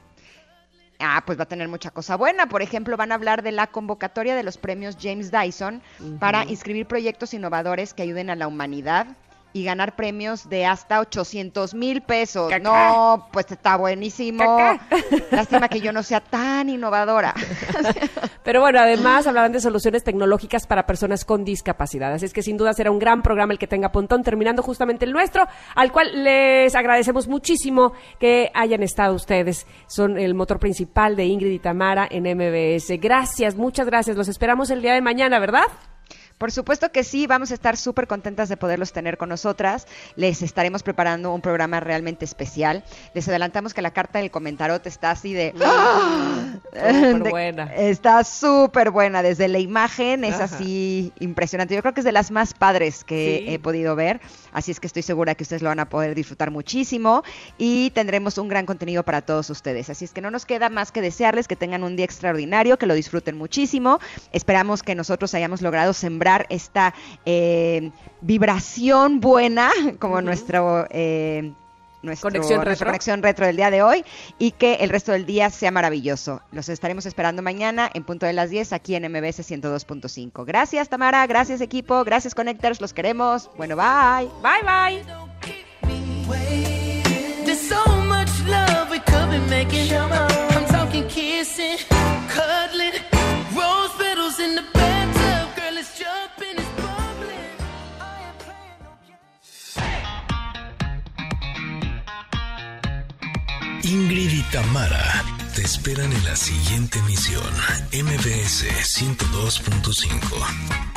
Ah, pues va a tener mucha cosa buena. Por ejemplo, van a hablar de la convocatoria de los premios James Dyson uh-huh. para inscribir proyectos innovadores que ayuden a la humanidad y ganar premios de hasta ochocientos mil pesos. Cacá. No, pues está buenísimo. Cacá. Lástima que yo no sea tan innovadora. Pero bueno, además hablarán de soluciones tecnológicas para personas con discapacidad. Así es que sin duda será un gran programa el que tenga Pontón, terminando justamente el nuestro, al cual les agradecemos muchísimo que hayan estado ustedes. Son el motor principal de Ingrid y Tamara en M B S. Gracias, muchas gracias. Los esperamos el día de mañana, ¿verdad? Por supuesto que sí, vamos a estar súper contentas de poderlos tener con nosotras. Les estaremos preparando un programa realmente especial. Les adelantamos que la carta del comentarot está así de... ¡Ah! Súper buena. Está súper buena, desde la imagen es Ajá. así impresionante. Yo creo que es de las más padres que sí. he podido ver, así es que estoy segura que ustedes lo van a poder disfrutar muchísimo y tendremos un gran contenido para todos ustedes. Así es que no nos queda más que desearles que tengan un día extraordinario, que lo disfruten muchísimo. Esperamos que nosotros hayamos logrado sembrar esta eh, vibración buena como uh-huh. nuestro, eh, nuestro, conexión nuestra retro. conexión retro del día de hoy y que el resto del día sea maravilloso. Los estaremos esperando mañana en punto de las diez aquí en M B S ciento dos punto cinco. Gracias, Tamara, gracias, equipo, gracias, Connectors, los queremos. Bueno, bye. Bye, bye. There's so much love we could be making. I'm talking kissing, cuddling, rose petals in the bathtub. Girl, it's jumping, it's bubbling. I am playing no games. Ingrid y Tamara te esperan en la siguiente emisión. M B S ciento dos punto cinco.